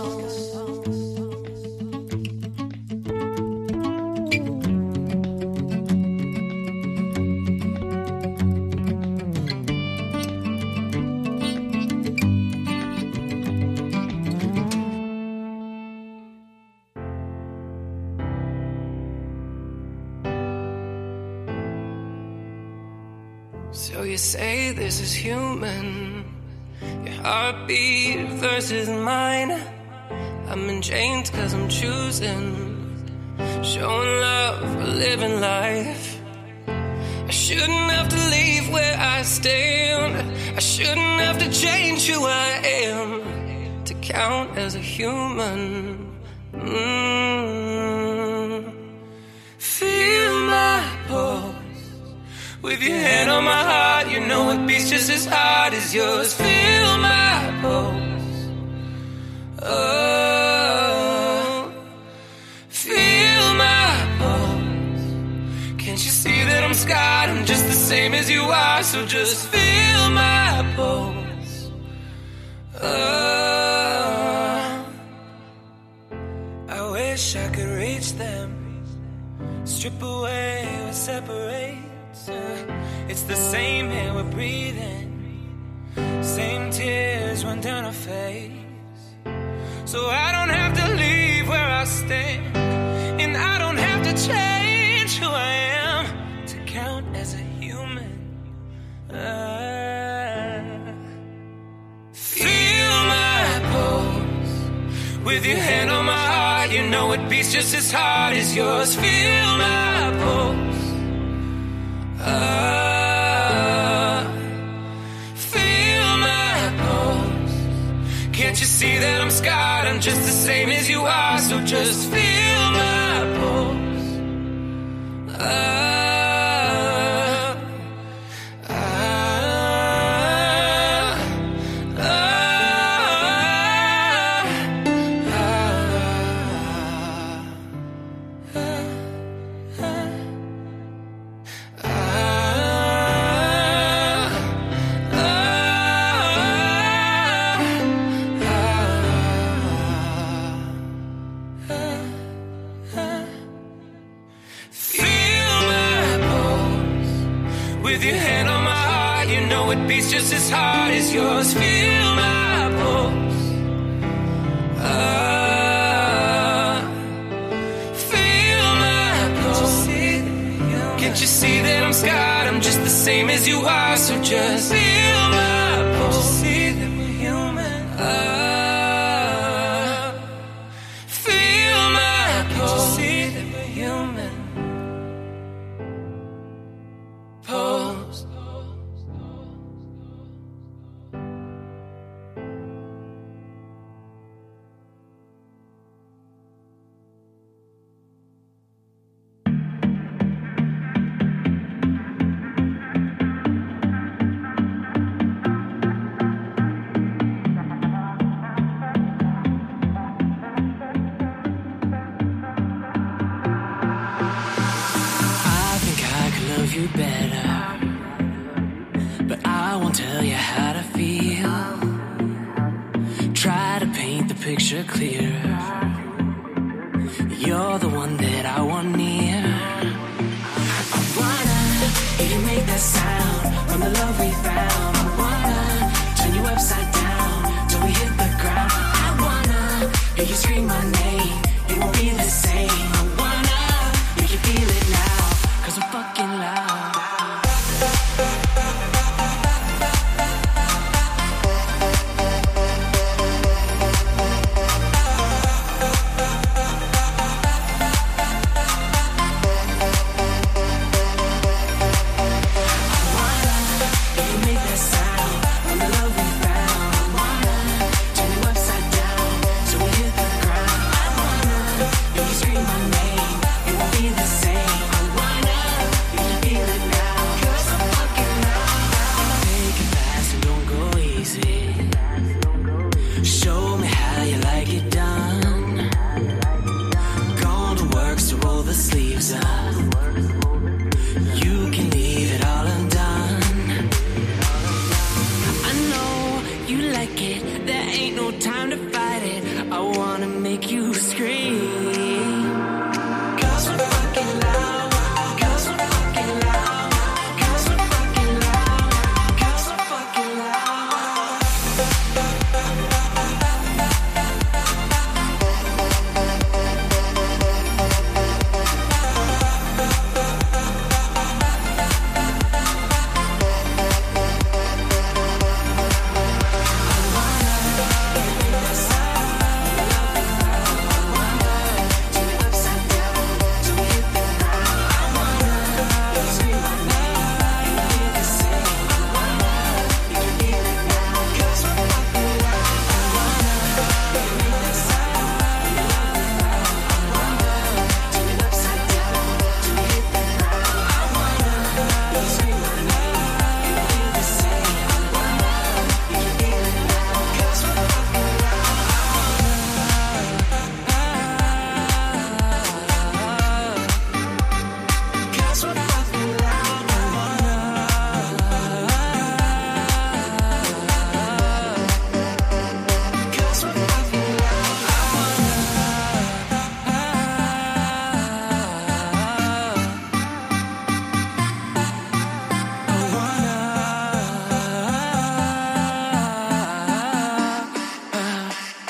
So you say this is human, your heartbeat versus mine. I'm in chains cause I'm choosing, showing love or living life. I shouldn't have to leave where I stand, I shouldn't have to change who I am to count as a human. mm. Feel my pulse with your hand on my heart, you know it beats just as hard as yours. Feel my pulse. Oh, feel my pulse. Can't you see that I'm scarred? I'm just the same as you are, so just feel my pulse. Oh, I wish I could reach them, strip away what separates. It's the same air we're breathing, same tears run down our face. So I don't have to leave where I stand, and I don't have to change who I am to count as a human. uh, Feel my pulse with your hand on my heart, you know it beats just as hard as yours. Feel my pulse. Uh, feel my pulse. Can't you see that I'm scarred? I'm just the same as you are, so just feel my pulse. Uh, uh, uh, uh, uh, uh, uh. With your hand on my heart, you know it beats just as hard as yours. Feel my pulse. Uh, feel my pulse. Can't you see that I'm scarred? I'm just the same as you are, so just feel my pulse. See that we're human. Uh, feel my pulse. See that we're human. Pulse. You better, but I won't tell you how to feel. Try to paint the picture clearer. You're the one that I want near. I wanna hear you make that sound from the love we found. I wanna turn you upside down till we hit the ground. I wanna hear you scream my name. It won't be the same. I wanna make you feel it now, cause I'm fucking loud.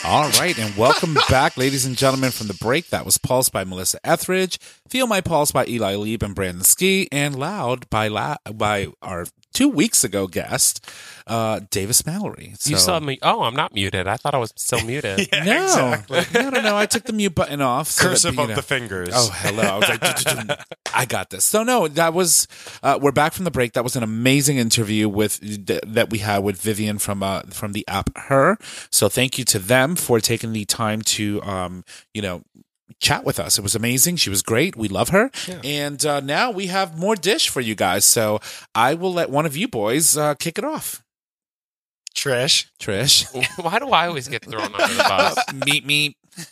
All right, and welcome back, ladies and gentlemen, from the break. That was Pulse by Melissa Etheridge, Feel My Pulse by Eli Lieb and Brandon Ski, and Loud by La- by our two weeks ago guest, uh, Davis Mallory. So, You saw me. Oh, I'm not muted. I thought I was still muted. Yeah, no, exactly. no, no, no. I took the mute button off. so that, Cursive you of know- the fingers. Oh, hello. I was like, I got this. So no, that was, uh, we're back from the break. That was an amazing interview with, th- that we had with Vivian from, uh, from the app Her. So thank you to them for taking the time to, um, you know, chat with us. It was amazing. She was great. We love her. Yeah. And, uh, now we have more dish for you guys. So I will let one of you boys, uh, kick it off. Trish. Trish. Why do I always get thrown under the bus? meet me.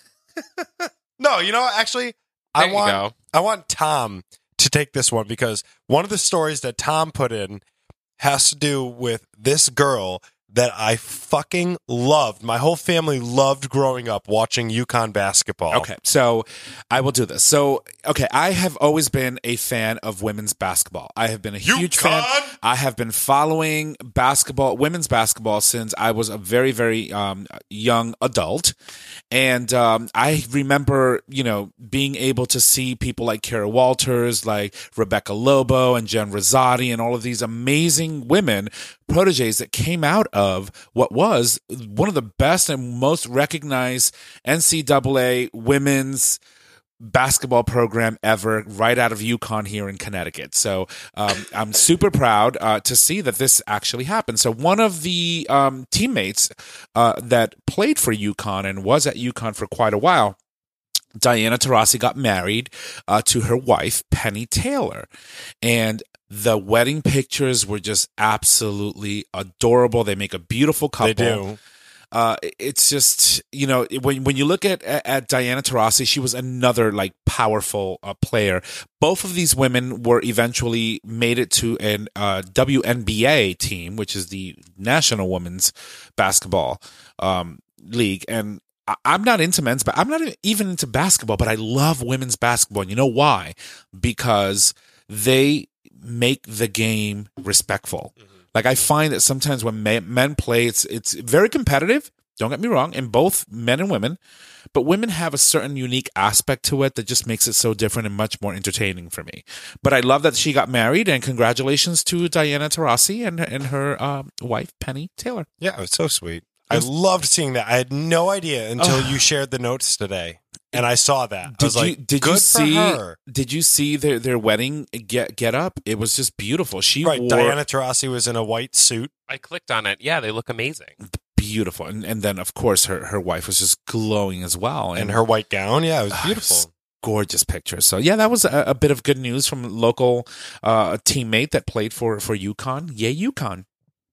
No, you know what? Actually, There I you want go. I want Tom to take this one because one of the stories that Tom put in has to do with this girl that I fucking loved. My whole family loved growing up watching UConn basketball. Okay, so I will do this. So, okay, I have always been a fan of women's basketball. I have been a huge fan. UConn? I have been following basketball, women's basketball, since I was a very, very um, young adult. And um, I remember, you know, being able to see people like Kara Walters, like Rebecca Lobo and Jen Rosati, and all of these amazing women, proteges that came out of what was one of the best and most recognized N C double A women's basketball program ever, right out of UConn here in Connecticut. So um, I'm super proud uh, to see that this actually happened. So one of the um, teammates uh, that played for UConn and was at UConn for quite a while, Diana Taurasi, got married uh, to her wife, Penny Taylor. And the wedding pictures were just absolutely adorable. They make a beautiful couple. They do. Uh, it's just, you know, when when you look at at Diana Taurasi, she was another like powerful uh, player. Both of these women were eventually made it to an uh, W N B A team, which is the National Women's Basketball um, League, and I- I'm not into men's, but I'm not even into basketball, but I love women's basketball. And you know why? Because they make the game respectful. Like, I find that sometimes when men, men play, it's it's very competitive. Don't get me wrong, in both men and women. But women have a certain unique aspect to it that just makes it so different and much more entertaining for me. But I love that she got married, and congratulations to Diana Taurasi and, and her um, wife, Penny Taylor. Yeah, it was so sweet. I loved seeing that. I had no idea until Ugh. you shared the notes today, and I saw that. I Did was you like, did good you see for her. did you see their, their wedding get get up? It was just beautiful. She Right, wore Diana Taurasi was in a white suit. I clicked on it. Yeah, they look amazing. beautiful, and and then of course her her wife was just glowing as well, And her white gown, yeah, it was Ah, beautiful. gorgeous pictures. So yeah, that was a, a bit of good news from a local uh, teammate that played for for UConn. Yay, UConn!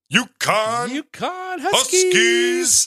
UConn UConn Huskies. Huskies.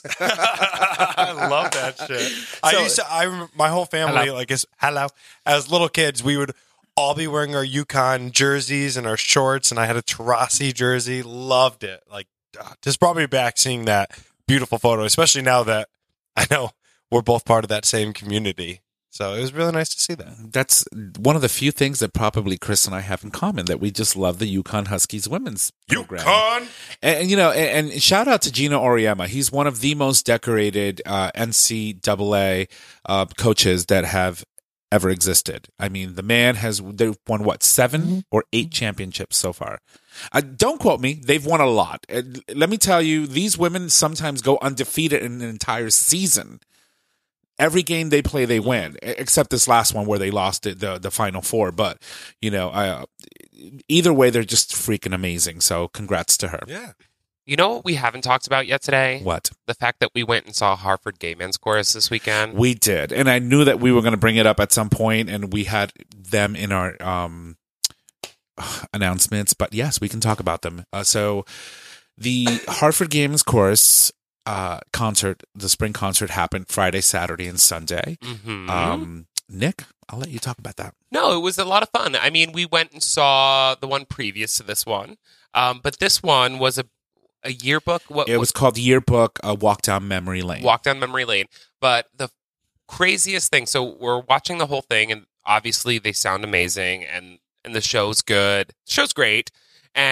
I love that shit. I So- used to. I remember my whole family, Hello. like as hello, as little kids, we would all be wearing our UConn jerseys and our shorts, and I had a Taurasi jersey. Loved it. Like, uh, just brought me back seeing that beautiful photo, especially now that I know we're both part of that same community. So it was really nice to see that. That's one of the few things that probably Chris and I have in common, that we just love the UConn Huskies women's program. UConn. And, and, you know, and, and shout out to Gino Oriema. He's one of the most decorated uh, N C double A uh, coaches that have ever existed. I mean, the man has they've won what seven or eight championships so far. Uh, don't quote me; they've won a lot. Uh, let me tell you, these women sometimes go undefeated in an entire season. Every game they play, they win, except this last one where they lost it, the the final four. But you know, uh, either way, they're just freaking amazing. So, congrats to her. Yeah. You know what we haven't talked about yet today? What? The fact that we went and saw Hartford Gay Men's Chorus this weekend. We did, and I knew that we were going to bring it up at some point, and we had them in our um, announcements. But yes, we can talk about them. Uh, so, the Hartford Games Chorus uh, concert, the spring concert, happened Friday, Saturday, and Sunday. Mhm. Um, Nick, I'll let you talk about that. No, it was a lot of fun. I mean, we went and saw the one previous to this one, um, but this one was a a yearbook. What It was called Yearbook, uh, Walk Down Memory Lane. Walk Down Memory Lane. But the craziest thing, so we're watching the whole thing, and obviously they sound amazing, and and the show's good. The show's great, and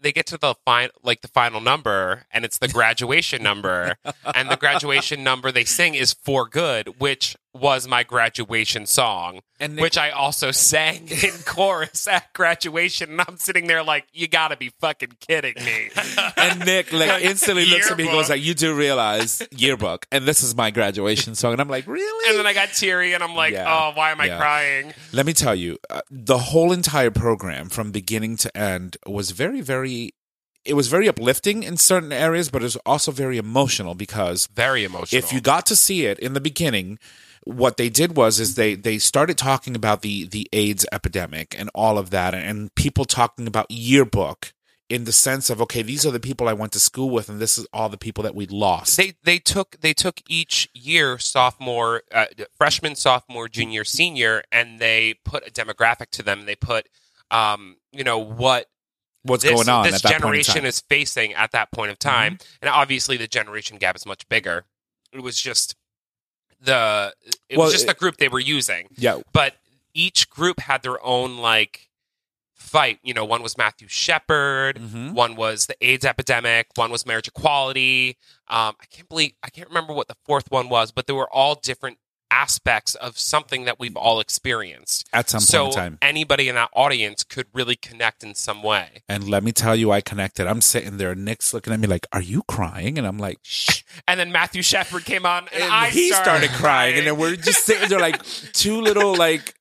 they get to the fine, like the final number, and it's the graduation number, and the graduation number they sing is "For Good," which was my graduation song, And Nick- which I also sang in chorus at graduation. And I'm sitting there like, you gotta be fucking kidding me. And Nick like instantly looks at me and goes Yearbook. like, you do realize yearbook, and this is my graduation song. And I'm like, really? And then I got teary, and I'm like, Yeah. oh, why am I Yeah. crying? Let me tell you, uh, the whole entire program from beginning to end was very, very, it was very uplifting in certain areas, but it was also very emotional because Very emotional. if you got to see it in the beginning, what they did was is they they started talking about the the AIDS epidemic and all of that, and, and people talking about yearbook in the sense of, okay, these are the people I went to school with, and this is all the people that we lost. they they took they took each year, sophomore, uh, freshman, sophomore, junior, senior, and they put a demographic to them. They put, um, you know, what What's this, going on this at that point in generation time. is facing at that point of time, and obviously the generation gap is much bigger. It was just the it Well, was just it- the group they were using, Yeah, but each group had their own like fight. You know, one was Matthew Shepard, Mhm. one was the AIDS epidemic, one was marriage equality. Um, I can't believe I can't remember what the fourth one was, but they were all different aspects of something that we've all experienced. at some So point in time. anybody in that audience could really connect in some way. And let me tell you, I connected. I'm sitting there, Nick's looking at me like, "Are you crying?" And I'm like, "Shh." And then Matthew Shepard came on, and, And I he started, started crying, and then we're just sitting there like two little like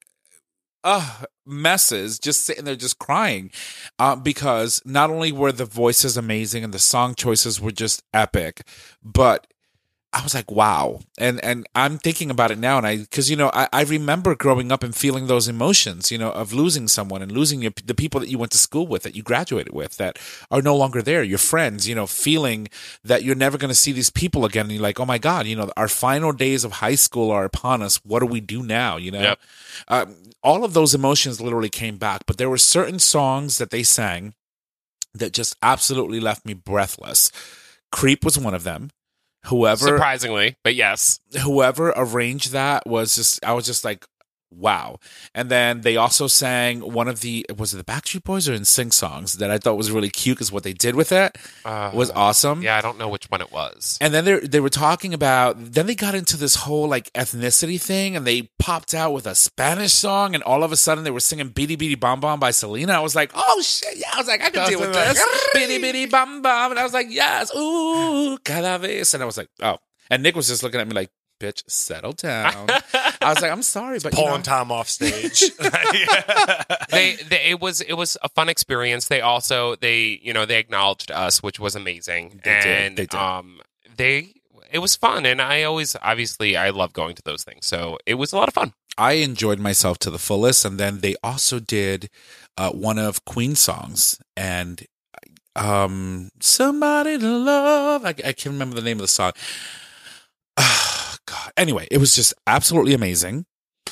uh messes just sitting there just crying uh, because not only were the voices amazing and the song choices were just epic, but I was like, wow. And and I'm thinking about it now, and I because you know I, I remember growing up and feeling those emotions, you know, of losing someone and losing your, the people that you went to school with, that you graduated with, that are no longer there, your friends, you know, feeling that you're never going to see these people again, and you're like, oh my god, you know, our final days of high school are upon us. What do we do now? You know, Yep. um, all of those emotions literally came back, but there were certain songs that they sang that just absolutely left me breathless. Creep was one of them. Whoever surprisingly, but yes. whoever arranged that was just I was just like, wow. And then they also sang one of the was it the Backstreet Boys or NSYNC songs that I thought was really cute because what they did with it Uh, was awesome. Yeah, I don't know which one it was. And then they they were talking about then they got into this whole like ethnicity thing, and they popped out with a Spanish song, and all of a sudden they were singing "Bidi Bidi Bam Bam" by Selena. I was like, oh shit, yeah. I was like, I can deal with this. Bidi Bidi Bam Bam, and I was like, yes, ooh, cada vez, and I was like, oh. And Nick was just looking at me like, bitch, settle down. I was like, I'm sorry, but you Pulling know, Tom off stage. they, they it was it was a fun experience. They also they you know they acknowledged us, which was amazing. They did, and they did. um they it was fun, and I always obviously I love going to those things, so it was a lot of fun. I enjoyed myself to the fullest. And then they also did uh, one of Queen's songs, and um, "Somebody to Love." I, I can't remember the name of the song. Oh, God. Anyway, it was just absolutely amazing,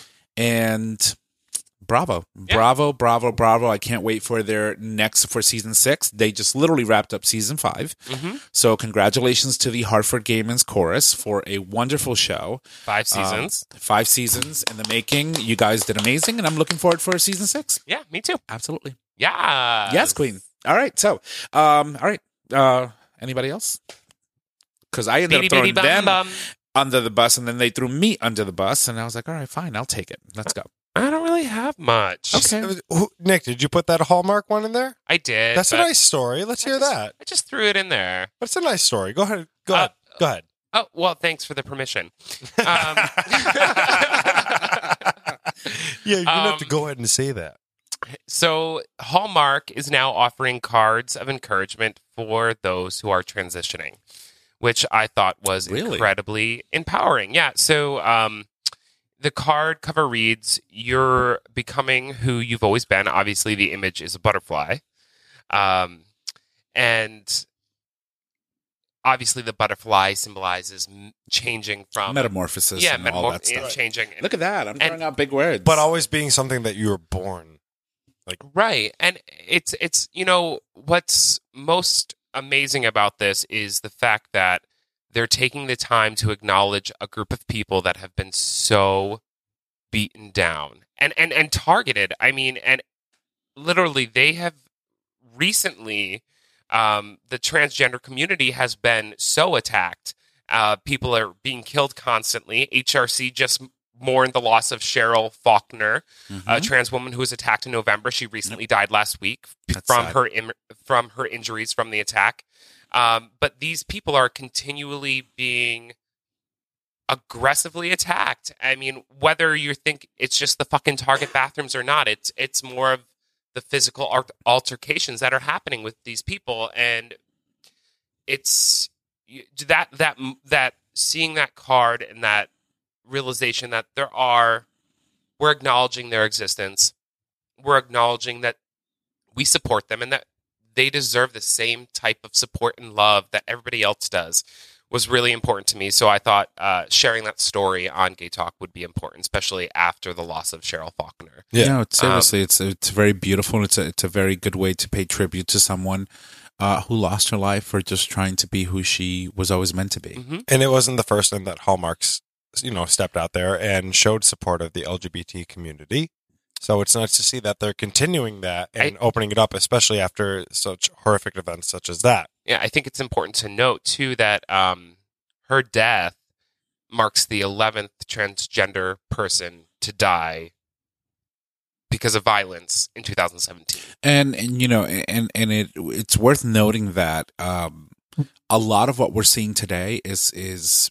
and bravo, Yeah. bravo, bravo, bravo! I can't wait for their next for season six. They just literally wrapped up season five, Mm-hmm. so congratulations to the Hartford Gaymen's Chorus for a wonderful show. Five seasons. Um, five seasons in the making. You guys did amazing, and I'm looking forward for season six. Yeah, me too. Absolutely. Yeah. Yes, Queen. All right. So, um, all right. Uh, anybody else? Because I ended Bitty, up throwing bitty, bum, them bum. under the bus, and then they threw me under the bus, and I was like, all right, fine, I'll take it. Let's go. I don't really have much. Okay. Who- Nick, did you put that Hallmark one in there? I did. That's a but nice story. Let's I hear just- that. I just threw it in there. But it's a nice story. Go ahead. Go Uh, ahead. Go ahead. Oh, well, thanks for the permission. Um, Yeah, you have to um, go ahead and say that. So, Hallmark is now offering cards of encouragement for those who are transitioning, which I thought was Really? incredibly empowering. Yeah. So, um, the card cover reads, "You're becoming who you've always been." Obviously, the image is a butterfly. Um, and obviously, the butterfly symbolizes m- changing from. Metamorphosis yeah, and all metamorph- that stuff. changing. Look at that. I'm And- throwing out big words. But always being something that you were born. Right. And it's it's you know what's most amazing about this is the fact that they're taking the time to acknowledge a group of people that have been so beaten down and and and targeted. I mean, and literally they have recently Um, the transgender community has been so attacked. Uh, people are being killed constantly. H R C just mourned the loss of Cheryl Faulkner, Mm-hmm. a trans woman who was attacked in November. She recently died last week That's from sad. her Im- from her injuries from the attack. Um, but these people are continually being aggressively attacked. I mean, whether you think it's just the fucking Target bathrooms or not, it's it's more of the physical al- altercations that are happening with these people, and it's you- that that that seeing that card and that realization that there are, we're acknowledging their existence, we're acknowledging that we support them, and that they deserve the same type of support and love that everybody else does, was really important to me. So I thought uh, sharing that story on Gay Talk would be important, especially after the loss of Cheryl Faulkner. Yeah. No, seriously, it's it's very beautiful. And it's a it's a very good way to pay tribute to someone uh, who lost her life for just trying to be who she was always meant to be. Mm-hmm. And it wasn't the first time that Hallmark's, you know, stepped out there and showed support of the L G B T community. So it's nice to see that they're continuing that and I- opening it up, especially after such horrific events such as that. Yeah, I think it's important to note, too, that um, her death marks the eleventh transgender person to die because of violence in two thousand seventeen. And and you know, and and it it's worth noting that um, a lot of what we're seeing today is is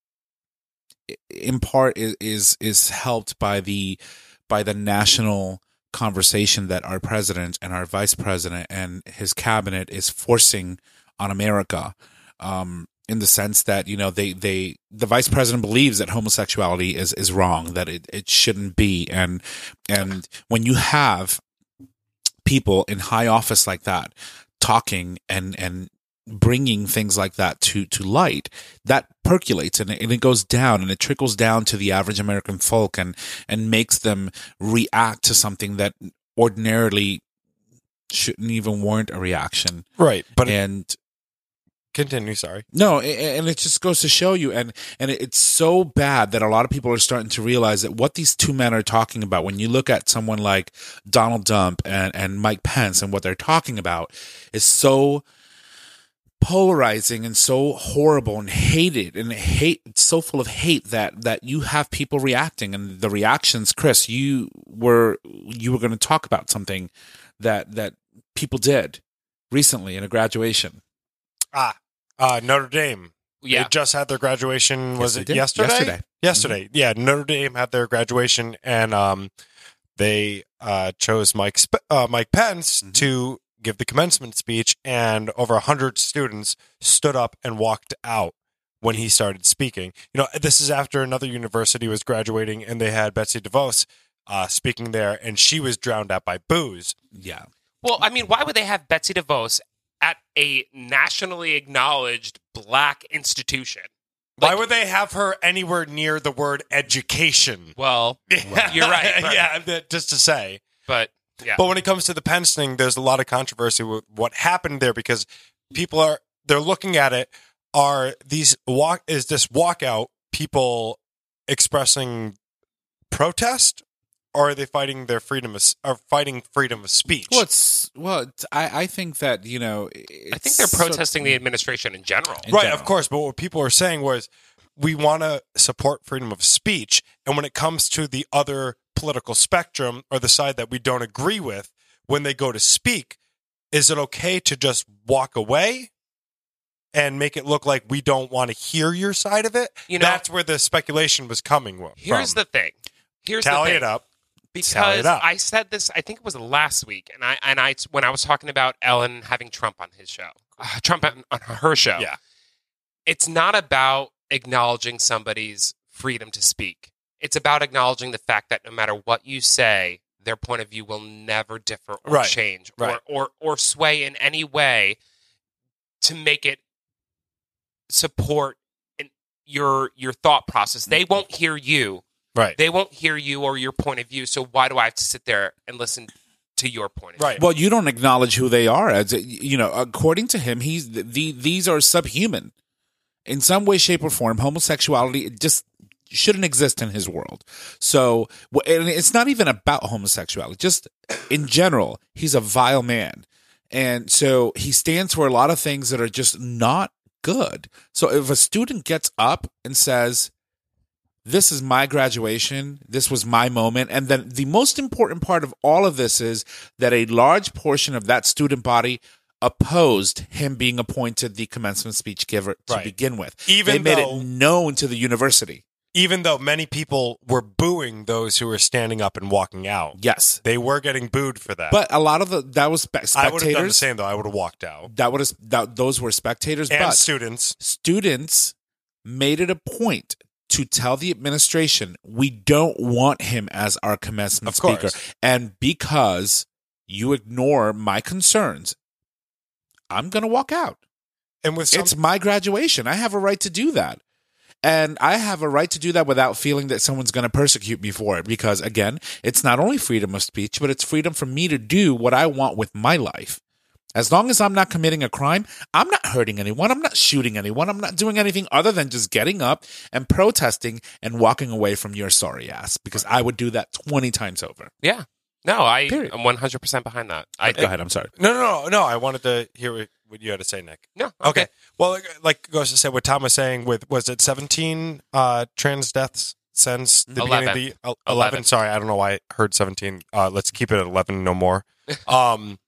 in part is is, is helped by the by the national conversation that our president and our vice president and his cabinet is forcing on America, um, in the sense that, you know, they, they, the vice president believes that homosexuality is, is wrong, that it, it shouldn't be. And, and when you have people in high office like that talking and, and bringing things like that to, to light, that percolates and it, and it goes down and it trickles down to the average American folk and, and makes them react to something that ordinarily shouldn't even warrant a reaction. Right. But it, And continue, sorry. no, a- and it just goes to show you, and and it's so bad that a lot of people are starting to realize that what these two men are talking about, when you look at someone like Donald Trump and, and Mike Pence and what they're talking about, is so polarizing and so horrible and hated and hate, it's so full of hate that that you have people reacting, and the reactions. Chris, you were you were going to talk about something that that people did recently in a graduation. Ah, uh, Notre Dame. Yeah. They just had their graduation. Was Yes, they it did. yesterday? Yesterday. Yesterday. Yeah, Notre Dame had their graduation, and um, they uh, chose Mike Sp- uh, Mike Pence Mhm. to give the commencement speech, and over a hundred students stood up and walked out when he started speaking. You know, this is after another university was graduating, and they had Betsy DeVos uh, speaking there, and she was drowned out by boos. Yeah. Well, I mean, why would they have Betsy DeVos at a nationally acknowledged black institution? Why Like- would they have her anywhere near the word education? Well, you're right. But, yeah, that- just to say. but yeah. But when it comes to the Pence thing, there's a lot of controversy with what happened there because people are they're looking at it. Are these walk? Is this walkout people expressing protest, or are they fighting their freedom of are fighting freedom of speech? Well, it's well. It's, I I think that you know. I think they're protesting the administration in general. In right, general. of course. But what people are saying was, we want to support freedom of speech, and when it comes to the other political spectrum or the side that we don't agree with, when they go to speak, is it okay to just walk away and make it look like we don't want to hear your side of it? You know- That's where the speculation was coming from. Here's the thing. Here's Tally the thing. it up. Tally Because it up. I said this, I think it was last week, and I and I when I was talking about Ellen having Trump on his show, uh, Trump on, on her show. Yeah. It's not about acknowledging somebody's freedom to speak. It's about acknowledging the fact that no matter what you say, their point of view will never differ or Right. change Right. or, or or sway in any way to make it support in your your thought process. They won't hear you. Right. They won't hear you or your point of view. So why do I have to sit there and listen to your point of Right. Well, you don't acknowledge who they are. As you know, according to him, he's the these are subhuman in some way, shape, or form. Homosexuality just shouldn't exist in his world. So, and it's not even about homosexuality. Just in general, he's a vile man. And so he stands for a lot of things that are just not good. So if a student gets up and says, this is my graduation, this was my moment, and then the most important part of all of this is that a large portion of that student body opposed him being appointed the commencement speech giver to Right. begin with. Even they made though- it known to the university. Even though many people were booing those who were standing up and walking out. Yes. They were getting booed for that. But a lot of the, that was spe- spectators. I would have done the same, though. I would have walked out. That would have, that, those were spectators. And but students. students made it a point to tell the administration, we don't want him as our commencement Of course. speaker. And because you ignore my concerns, I'm going to walk out. And with some, It's my graduation. I have a right to do that. And I have a right to do that without feeling that someone's going to persecute me for it. Because, again, it's not only freedom of speech, but it's freedom for me to do what I want with my life. As long as I'm not committing a crime, I'm not hurting anyone. I'm not shooting anyone. I'm not doing anything other than just getting up and protesting and walking away from your sorry ass. Because I would do that twenty times over. Yeah. No, I, Period. I'm one hundred percent behind that. I, Go ahead. I'm sorry. no, no, no, no. I wanted to hear what, what you had to say, Nick. No. Okay. Well, like, like goes to say what Tom was saying with, was it seventeen uh, trans deaths since the beginning of the uh, eleven? eleven. Sorry, I don't know why I heard seventeen. Uh, let's keep it at eleven, no more. Um,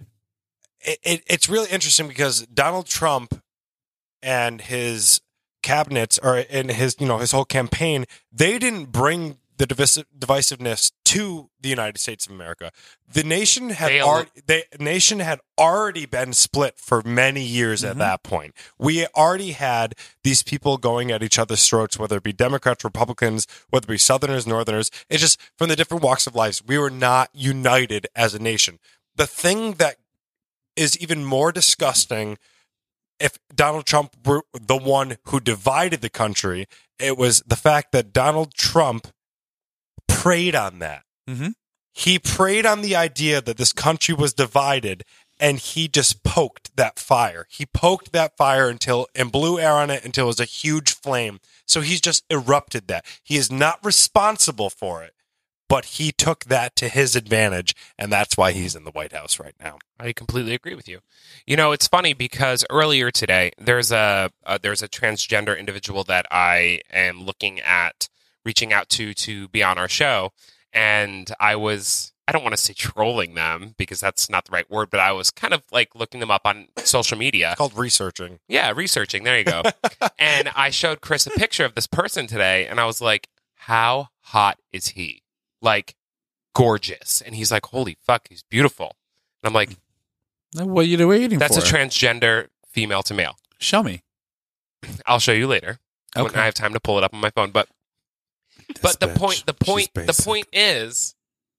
it, it, it's really interesting because Donald Trump and his cabinets, or in his, you know, his whole campaign, they didn't bring the divisive, divisiveness to the United States of America. The nation had They already, the nation had already been split for many years at that point. We already had these people going at each other's throats, whether it be Democrats, Republicans, whether it be Southerners, Northerners. It's just from the different walks of life, we were not united as a nation. The thing that is even more disgusting, if Donald Trump were the one who divided the country, it was the fact that Donald Trump preyed on that. Mhm. He preyed on the idea that this country was divided, and he just poked that fire. He poked that fire until and blew air on it until it was a huge flame. So he's just erupted that. He is not responsible for it, but he took that to his advantage, and that's why he's in the White House right now. I completely agree with you. You know, it's funny because earlier today there's a uh, there's a transgender individual that I am looking at reaching out to to be on our show, and I was I don't want to say trolling them because that's not the right word, but I was kind of like looking them up on social media. It's called researching. Yeah, researching. There you go. And I showed Chris a picture of this person today, and I was like, "How hot is he? Like, gorgeous." And he's like, "Holy fuck, he's beautiful." And I'm like, What are you waiting "That's for? a transgender female to male." Show me. I'll show you later when Okay. I have time to pull it up on my phone. But but the bitch. point the point She's the basic. point is,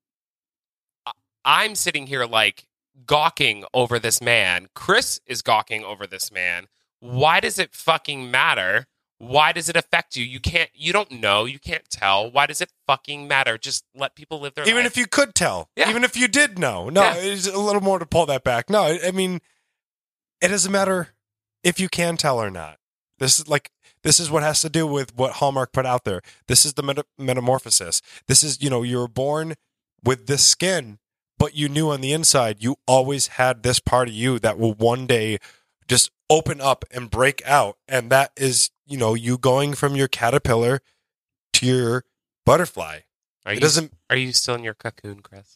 I- I'm sitting here like gawking over this man. Chris is gawking over this man. Why does it fucking matter? Why does it affect you? You can't. You don't know. You can't tell. Why does it fucking matter? Just let people live their Even life. if you could tell, Yeah. even if you did know, no, Yeah. it's a little more to pull that back. No, I I mean, it doesn't matter if you can tell or not. This is like this is what has to do with what Hallmark put out there. This is the meta- metamorphosis. This is, you know, you were born with this skin, but you knew on the inside you always had this part of you that will one day just open up and break out, and that is, you know, you going from your caterpillar to your butterfly. are It you doesn't. are you still in your cocoon, Chris?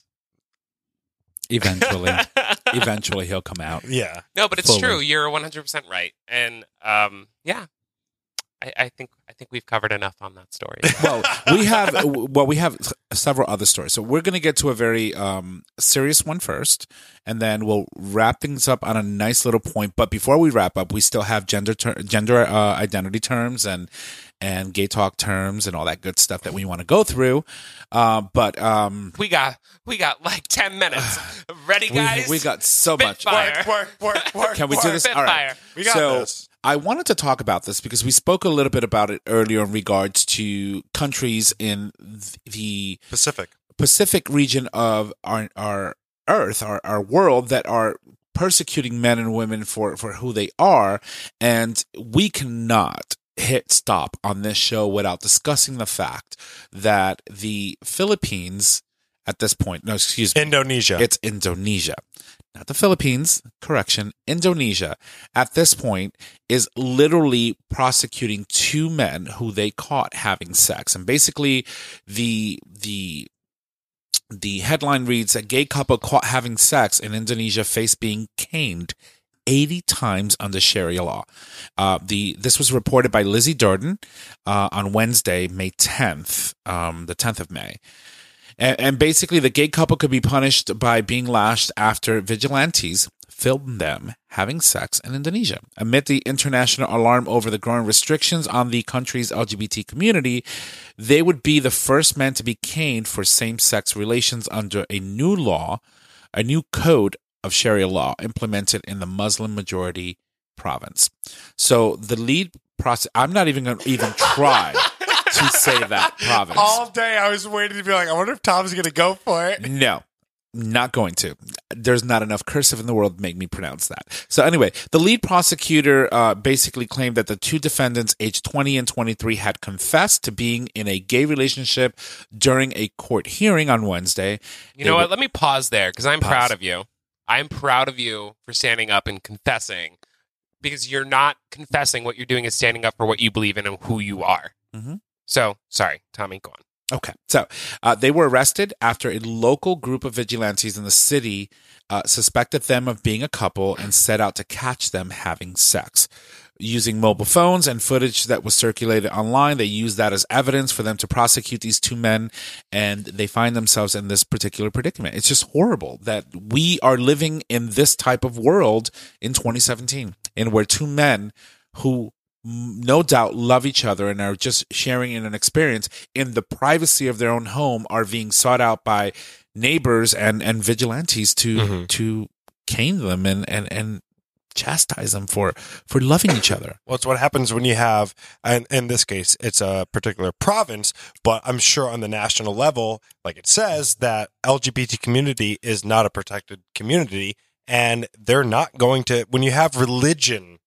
Eventually. Eventually he'll come out. Yeah. No, but it's Fully. true. You're one hundred percent right. And um, yeah, I, I think I think we've covered enough on that story. Well, we have well, we have several other stories. So we're going to get to a very um, serious one first, and then we'll wrap things up on a nice little point. But before we wrap up, we still have gender ter- gender uh, identity terms and and gay talk terms and all that good stuff that we want to go through. Uh, but um, we got we got like ten minutes. Ready, we, guys? we got so much. Spitfire. Work, work, work. Can we do this? All right. Spitfire. We got so this. I wanted to talk about this because we spoke a little bit about it earlier in regards to countries in th- the Pacific. Pacific region of our our Earth, our, our world, that are persecuting men and women for, for who they are. And we cannot hit stop on this show without discussing the fact that the Philippines at this point. No, excuse me. Indonesia. It's Indonesia. Not the Philippines, correction, Indonesia, at this point, is literally prosecuting two men who they caught having sex. And basically, the the the headline reads that gay couple caught having sex in Indonesia face being caned eighty times under Sharia law. Uh, the This was reported by Lizzie Durden uh, on Wednesday, May tenth, um, the tenth of May. And, and basically, the gay couple could be punished by being lashed after vigilantes filmed them having sex in Indonesia. Amid the international alarm over the growing restrictions on the country's L G B T community, they would be the first men to be caned for same-sex relations under a new law, a new code of Sharia law implemented in the Muslim-majority province. So the lead process, I'm not even going to even try to say that province. All day I was waiting to be like, I wonder if Tom's going to go for it. No, not going to. There's not enough cursive in the world to make me pronounce that. So anyway, the lead prosecutor uh, basically claimed that the two defendants, aged twenty and twenty-three, had confessed to being in a gay relationship during a court hearing on Wednesday. You They know were- what? Let me pause there because I'm Pause. proud of you. I'm proud of you for standing up and confessing, because you're not confessing. What you're doing is standing up for what you believe in and who you are. Mhm. So, sorry, Tommy, go on. Okay. So uh, they were arrested after a local group of vigilantes in the city uh, suspected them of being a couple and set out to catch them having sex. Using mobile phones and footage that was circulated online, they used that as evidence for them to prosecute these two men, and they find themselves in this particular predicament. It's just horrible that we are living in this type of world in twenty seventeen, and where two men who no doubt love each other and are just sharing in an experience in the privacy of their own home are being sought out by neighbors and, and vigilantes to Mhm. to cane them and, and, and chastise them for, for loving each other. Well, it's what happens when you have, and in this case, it's a particular province, but I'm sure on the national level, like it says, that L G B T community is not a protected community, and they're not going to, when you have religion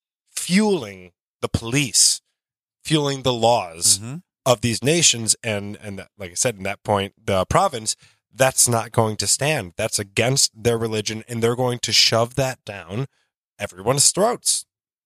fueling the police, fueling the laws Mhm. of these nations, and, and that, like I said, in that point, the province, that's not going to stand. That's against their religion, and they're going to shove that down everyone's throats.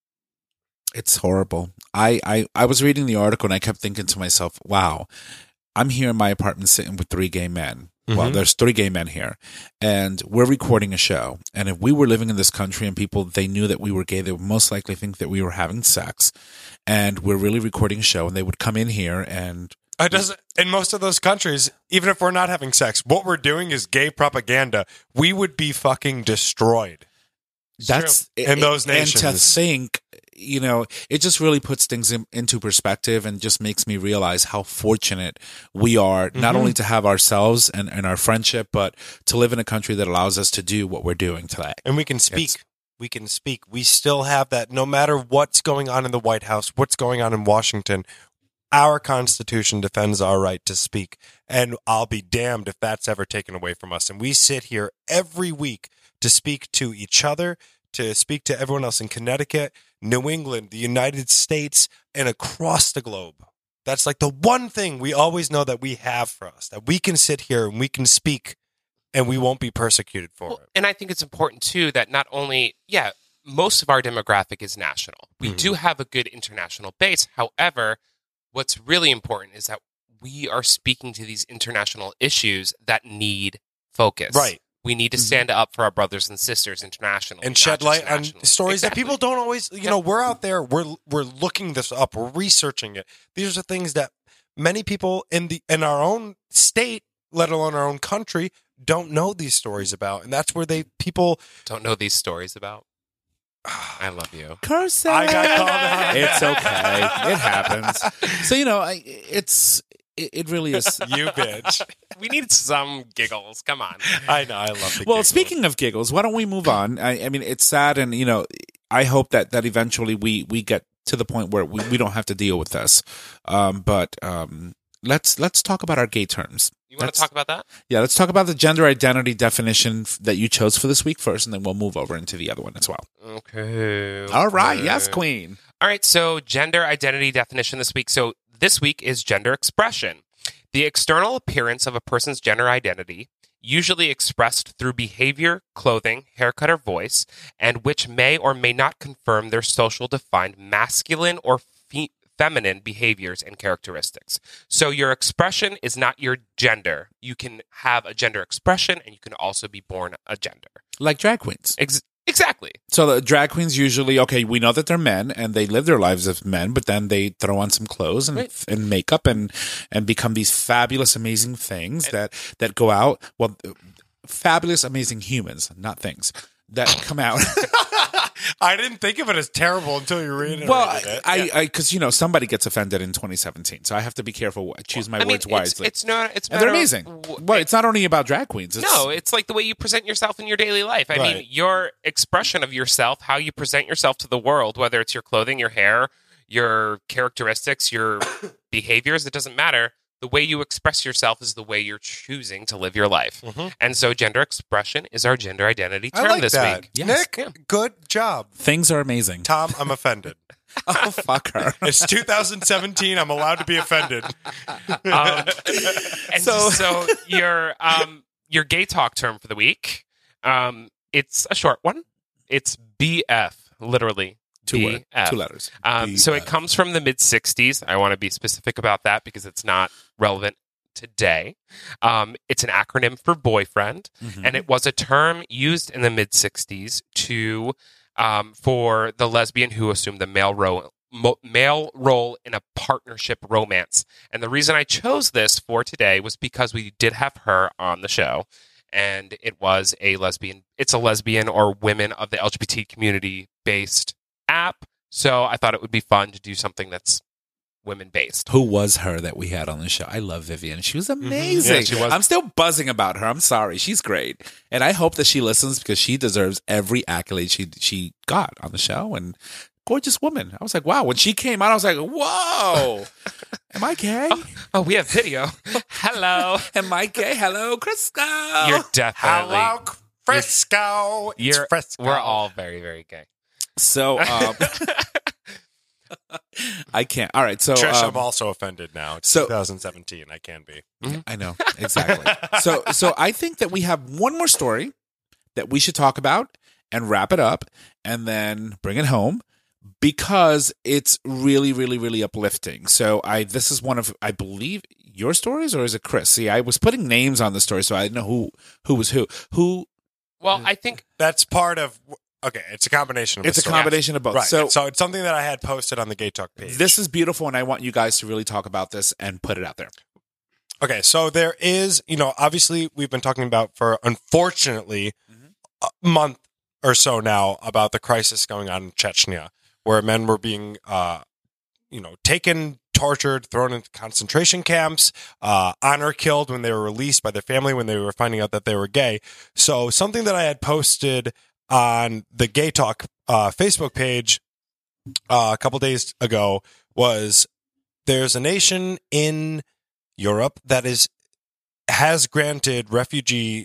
It's horrible. I, I, I was reading the article and I kept thinking to myself, wow, I'm here in my apartment sitting with three gay men. Well, Mhm. there's three gay men here, and we're recording a show. And if we were living in this country and people, they knew that we were gay, they would most likely think that we were having sex. And we're really recording a show, and they would come in here and It doesn't. In most of those countries, even if we're not having sex, what we're doing is gay propaganda. We would be fucking destroyed. that's In those And to nations. think, you know, it just really puts things in, into perspective and just makes me realize how fortunate we are, not Mhm. only to have ourselves and, and our friendship, but to live in a country that allows us to do what we're doing today. And we can speak. It's- we can speak. We still have that no matter what's going on in the White House, what's going on in Washington. Our Constitution defends our right to speak. And I'll be damned if that's ever taken away from us. And we sit here every week to speak to each other, to speak to everyone else in Connecticut, New England, the United States, and across the globe. That's like the one thing we always know that we have for us, that we can sit here and we can speak and we won't be persecuted for Well, it. and I think it's important too that not only, yeah, most of our demographic is national. We Mhm. do have a good international base. However, what's really important is that we are speaking to these international issues that need focus. Right. We need to stand up for our brothers and sisters internationally And not shed just light on nationally. stories Exactly. that people don't always, you know, we're out there, we're we're looking this up, we're researching it. These are things that many people in the in our own state, let alone our own country, don't know these stories about. And that's where they people don't know these stories about. I love you. Curse. I got called out. It's okay. It happens. So, you know, I, it's, it, it really is. You bitch. We need some giggles. Come on. I know, I love the Well, giggles. speaking of giggles, why don't we move on? I, I mean, it's sad, and you know, I hope that that eventually we we get to the point where we, we don't have to deal with this. Um, but um, let's let's talk about our gay terms. You want Let's- to talk about that? Yeah, let's talk about the gender identity definition f- that you chose for this week first, and then we'll move over into the other one as well. Okay. All right, okay. yes, Queen. All right, so gender identity definition this week. So this week is gender expression. The external appearance of a person's gender identity, usually expressed through behavior, clothing, haircut, or voice, and which may or may not confirm their social defined masculine or fe- feminine behaviors and characteristics. So your expression is not your gender. You can have a gender expression, and you can also be born a gender. Like drag queens. Ex- exactly. So the drag queens usually, okay, we know that they're men and they live their lives as men, but then they throw on some clothes and, Right. and makeup and and become these fabulous, amazing things that that go out. Well, fabulous, amazing humans, not things that come out. I didn't think of it as terrible until you reiterated Well, I, it. I, I, because you know somebody gets offended in twenty seventeen, so I have to be careful. Choose my I mean, words it's, wisely. it's not. It's and they're matter of- amazing. w- Well, it's not only about drag queens. It's, No, it's like the way you present yourself in your daily life. I mean, Right. your expression of yourself, how you present yourself to the world, whether it's your clothing, your hair, your characteristics, your behaviors, it doesn't matter. The way you express yourself is the way you're choosing to live your life. Mhm. And so gender expression is our gender identity I term like this that. week. Yes. Nick, Yeah. good job. things are amazing. Tom, I'm offended. Oh, fuck her. It's two thousand seventeen. I'm allowed to be offended. Um, and So- so, your um, your gay talk term for the week, um, it's a short one. It's B F, literally. Two word, B F. two letters. Um, so it comes from the mid sixties. I want to be specific about that because it's not relevant today. Um, it's an acronym for boyfriend, Mhm. and it was a term used in the mid sixties to um, for the lesbian who assumed the male role. Mo- male role in a partnership romance. And the reason I chose this for today was because we did have her on the show, and it was a lesbian, it's a lesbian or women of the L G B T community based app. So I thought it would be fun to do something that's women based. Who was her that we had on the show? I love Vivian. She was amazing. Yeah, she was. I'm still buzzing about her. I'm sorry. She's great. And I hope that she listens because she deserves every accolade she she got on the show. And gorgeous woman. I was like, wow. When she came out, I was like, whoa. Am I gay? Oh, we have video. Hello. Am I gay? Hello, Crisco. You're definitely. Hello, Frisco. It's You're, Frisco. we're all very, very gay. So, um, I can't. All right. So, Trish, um, I'm also offended now. It's so- twenty seventeen. I can be. I know exactly. so, so I think that we have one more story that we should talk about and wrap it up, and then bring it home because it's really, really, really uplifting. So, I this is one of I believe your stories, or is it Chris? See, I was putting names on the story, so I didn't know who who was who. Who Well, I think That's part of. Okay, it's a combination of it's the a story. combination of both. Right. So, So, it's something that I had posted on the Gay Talk page. this is beautiful, and I want you guys to really talk about this and put it out there. Okay, so there is, you know, obviously we've been talking about for unfortunately a month or so now about the crisis going on in Chechnya, where men were being, uh, you know, taken, tortured, thrown into concentration camps, uh, honor killed when they were released by their family when they were finding out that they were gay. So something that I had posted on the Gay Talk uh, Facebook page uh, a couple days ago was there's a nation in Europe that is has granted refugee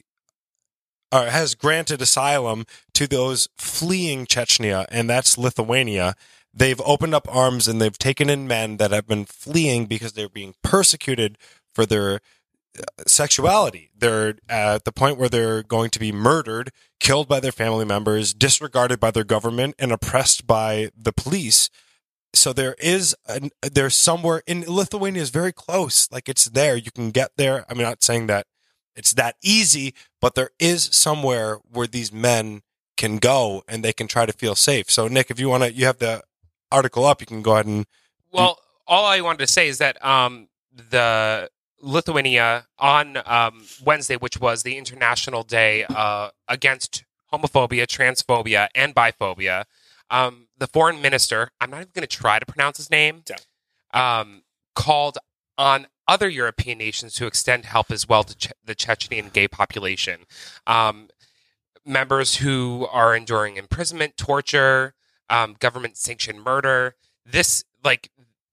or has granted asylum to those fleeing Chechnya, and that's Lithuania. They've opened up arms and they've taken in men that have been fleeing because they're being persecuted for their uh, sexuality. They're at the point where they're going to be murdered, killed by their family members, disregarded by their government, and oppressed by the police. So there is, an, there's somewhere in Lithuania is very close. Like it's there. You can get there. I'm not saying that it's that easy, but there is somewhere where these men can go and they can try to feel safe. So Nick, if you want to, you have the article up, you can go ahead and. Well, all I wanted to say is that um, the Lithuania on um, Wednesday, which was the International Day uh, against homophobia, transphobia, and biphobia, um, the foreign minister, I'm not even going to try to pronounce his name, um, called on other European nations to extend help as well to che- the Chechnyan gay population. Um, members who are enduring imprisonment, torture, um, government-sanctioned murder. This, like,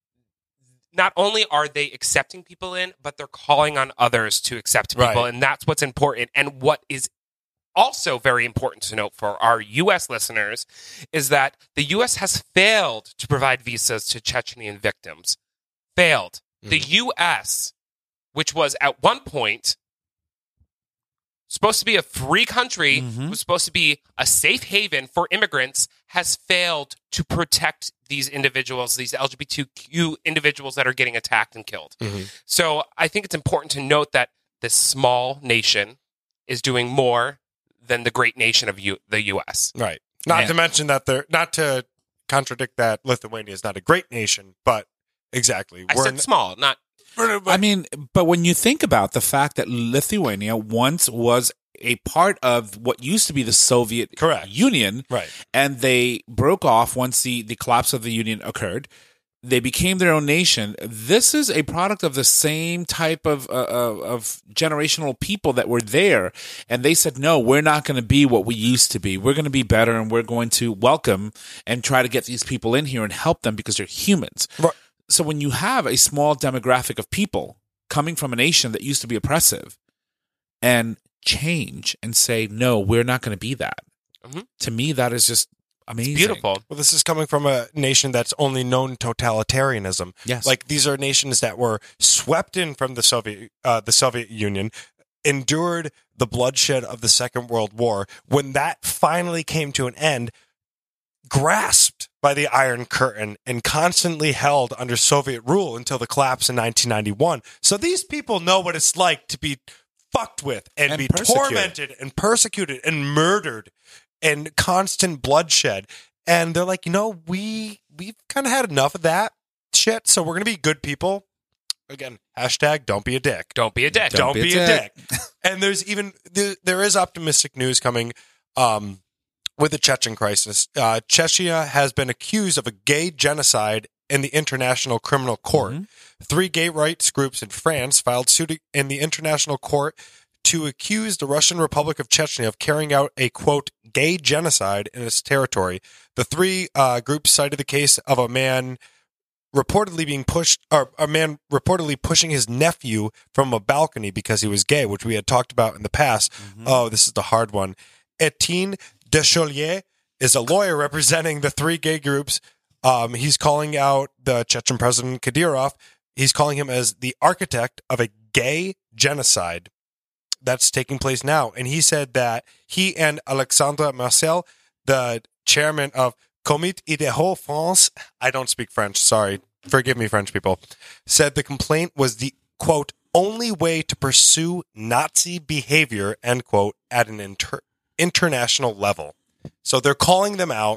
not only are they accepting people in, but they're calling on others to accept people, Right. and that's what's important. And what is also very important to note for our U S listeners is that the U S has failed to provide visas to Chechnyan victims. Failed. The U S which was at one point supposed to be a free country, Mhm. was supposed to be a safe haven for immigrants, has failed to protect these individuals, these L G B T Q individuals that are getting attacked and killed. Mhm. So I think it's important to note that this small nation is doing more than the great nation of U- the U S. Right. Not Yeah. to mention that they're not to contradict that Lithuania is not a great nation, but exactly. I we're said n- small, not I mean, but when you think about the fact that Lithuania once was a part of what used to be the Soviet Correct. Union, right. and they broke off once the, the collapse of the Union occurred. They became their own nation. This is a product of the same type of uh, of, of generational people that were there, and they said, "No, we're not going to be what we used to be. We're going to be better, and we're going to welcome and try to get these people in here and help them because they're humans." Right. So when you have a small demographic of people coming from a nation that used to be oppressive and change and say, "No, we're not going to be that," Mhm. to me, that is just amazing. beautiful. Well, this is coming from a nation that's only known totalitarianism. Yes. Like these are nations that were swept in from the Soviet uh, the Soviet Union, endured the bloodshed of the Second World War. When that finally came to an end, grasped by the Iron Curtain and constantly held under Soviet rule until the collapse in nineteen ninety-one. So these people know what it's like to be fucked with and, And be persecuted. tormented and persecuted and murdered and constant bloodshed. And they're like, you know, we we've kind of had enough of that shit. So we're gonna be good people. Again, hashtag don't be a dick. Don't be a dick. Don't, be, a dick. And there's even there, there is optimistic news coming um, with the Chechen crisis. Uh, Chechnya has been accused of a gay genocide in the International Criminal Court. Three gay rights groups in France filed suit in the International Court to accuse the Russian Republic of Chechnya of carrying out a, quote, gay genocide in its territory. The three uh, groups cited the case of a man reportedly being pushed, or a man reportedly pushing his nephew from a balcony because he was gay, which we had talked about in the past. Oh, this is the hard one. Etienne Descholier is a lawyer representing the three gay groups. Um, he's calling out the Chechen president Kadyrov. He's calling him as the architect of a gay genocide that's taking place now. And he said that he and Alexandre Marcel, the chairman of Comité Idéaux France, I don't speak French, sorry, forgive me, French people, said the complaint was the, quote, only way to pursue Nazi behavior, end quote, at an inter- international level. So they're calling them out.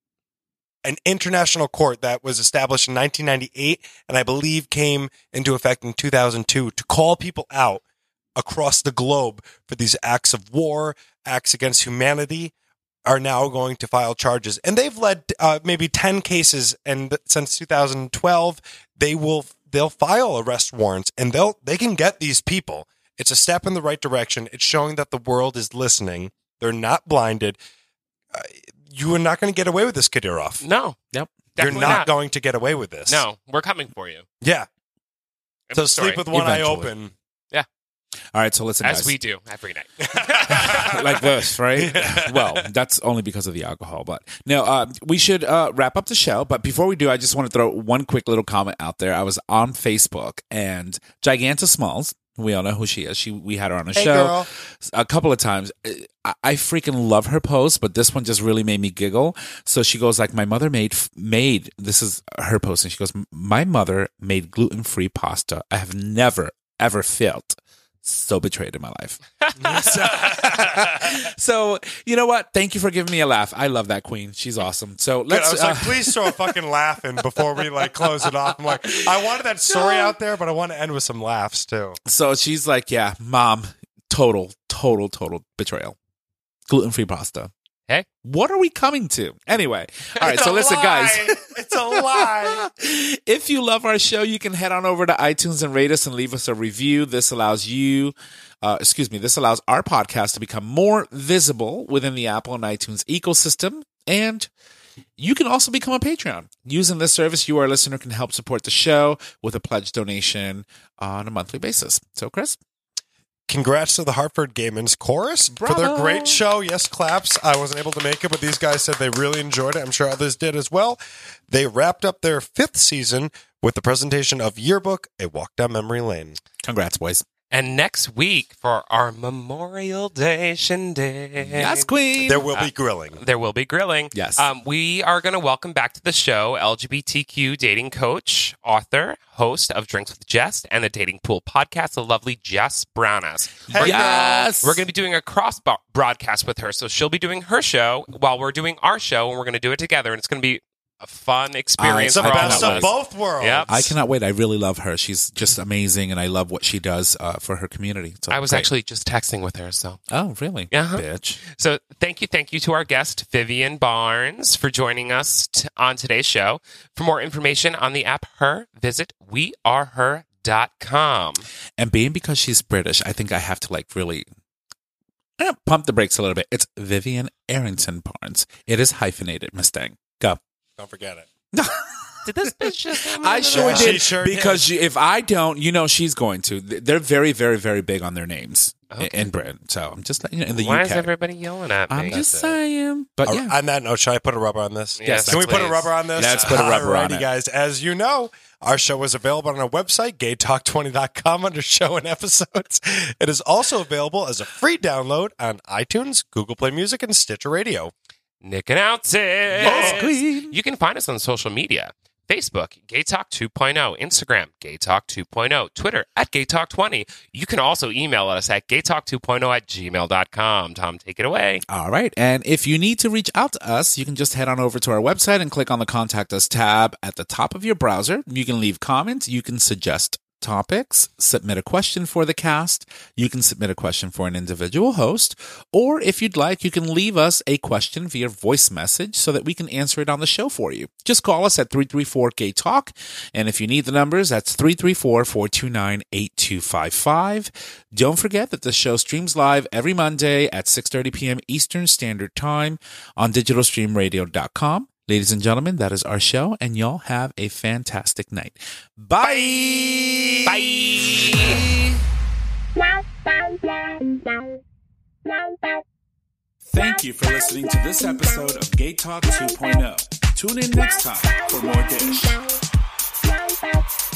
An international court that was established in nineteen ninety-eight and I believe came into effect in two thousand two to call people out across the globe for these acts of war, acts against humanity, are now going to file charges. And they've led uh, maybe ten cases, and since two thousand twelve, they will they'll file arrest warrants, and they'll they can get these people. It's a step in the right direction. It's showing that the world is listening. They're not blinded. Uh, you are not going to get away with this, Kadyrov. No. Yep. You're Definitely not, going to get away with this. No, we're coming for you. Yeah. End So of sleep story. with one eye Eventually. open. All right, so listen, As guys. we do every night. like this, right? Well, that's only because of the alcohol. But no, uh, we should uh, wrap up the show. But before we do, I just want to throw one quick little comment out there. I was on Facebook, and Giganta Smalls, we all know who she is. She we had her on a Hey, show girl. a couple of times. I, I freaking love her post, but this one just really made me giggle. So she goes like, "My mother made made this is her post, and she goes, my mother made gluten free pasta. I have never ever felt so betrayed in my life." so, so, you know what? Thank you for giving me a laugh. I love that queen. She's awesome. So Good. I let's. was Uh, like, please throw a fucking laugh in before we like close it off. I'm like, I wanted that story out there, but I want to end with some laughs too. so she's like, yeah, mom, total, total, total betrayal. Gluten free pasta. Hey. What are we coming to? Anyway, all right. So listen, guys. It's a lie. If you love our show, you can head on over to iTunes and rate us and leave us a review. This allows you, uh, excuse me, this allows our podcast to become more visible within the Apple and iTunes ecosystem. And you can also become a Patreon. Using this service, you, our listener, can help support the show with a pledge donation on a monthly basis. So, Chris? congrats to the Hartford Gaymen's Chorus for their great show. Yes, claps. I wasn't able to make it, but these guys said they really enjoyed it. I'm sure others did as well. They wrapped up their fifth season with the presentation of Yearbook, A Walk Down Memory Lane. Congrats, boys. And next week for our Memorial Day shindig. Yes, Queen. There will be grilling. There will be grilling. Yes. Um, we are going to welcome back to the show L G B T Q dating coach, author, host of Drinks with Jess and the Dating Pool podcast, the lovely Jess Brownass. We're Yes. Gonna, we're going to be doing a cross bo- broadcast with her. So she'll be doing her show while we're doing our show, and we're going to do it together. And it's going to be a fun experience. It's the for all best of of us. both worlds. Yep. I cannot wait. I really love her. She's just amazing, and I love what she does uh, for her community. So I was great. actually just texting with her. So, Oh, really? Uh-huh. Bitch. so thank you, thank you to our guest Vivian Barnes for joining us t- on today's show. For more information on the app Her, visit we are her dot com. And being because she's British, I think I have to like really eh, pump the brakes a little bit. It's Vivian Arrington Barnes. It is hyphenated, Mustang. Go. Don't forget it. Did this bitch just? I sure Yeah, she did sure because you- if I don't, you know she's going to. They're very, very, very big on their names Okay. in Britain. So I'm just letting you know, in the Why U is K. everybody yelling at me? I'm just That's it. saying. But Uh, yeah, On that note, should I put a rubber on this? Yes, Can we put a please. rubber on this? Let's put a rubber on Alrighty, it. guys. As you know, our show is available on our website, gay talk twenty dot com, under show and episodes. It is also available as a free download on iTunes, Google Play Music, and Stitcher Radio. Nick announces. Yes, queen. You can find us on social media. Facebook, Gay Talk two point oh. Instagram, Gay Talk two point oh. Twitter, at Gay Talk twenty. You can also email us at gay talk two point oh at gmail dot com. Tom, take it away. all right. And if you need to reach out to us, you can just head on over to our website and click on the Contact Us tab at the top of your browser. You can leave comments. You can suggest topics, submit a question for the cast. You can submit a question for an individual host. Or if you'd like, you can leave us a question via voice message so that we can answer it on the show for you. Just call us at three three four gay talk. And if you need the numbers, that's three three four, four two nine, eight two five five. Don't forget that the show streams live every Monday at six thirty p.m. Eastern Standard Time on digital stream radio dot com. Ladies and gentlemen, that is our show, and y'all have a fantastic night. Bye! Bye. Thank you for listening to this episode of Gay Talk two point oh. Tune in next time for more dish.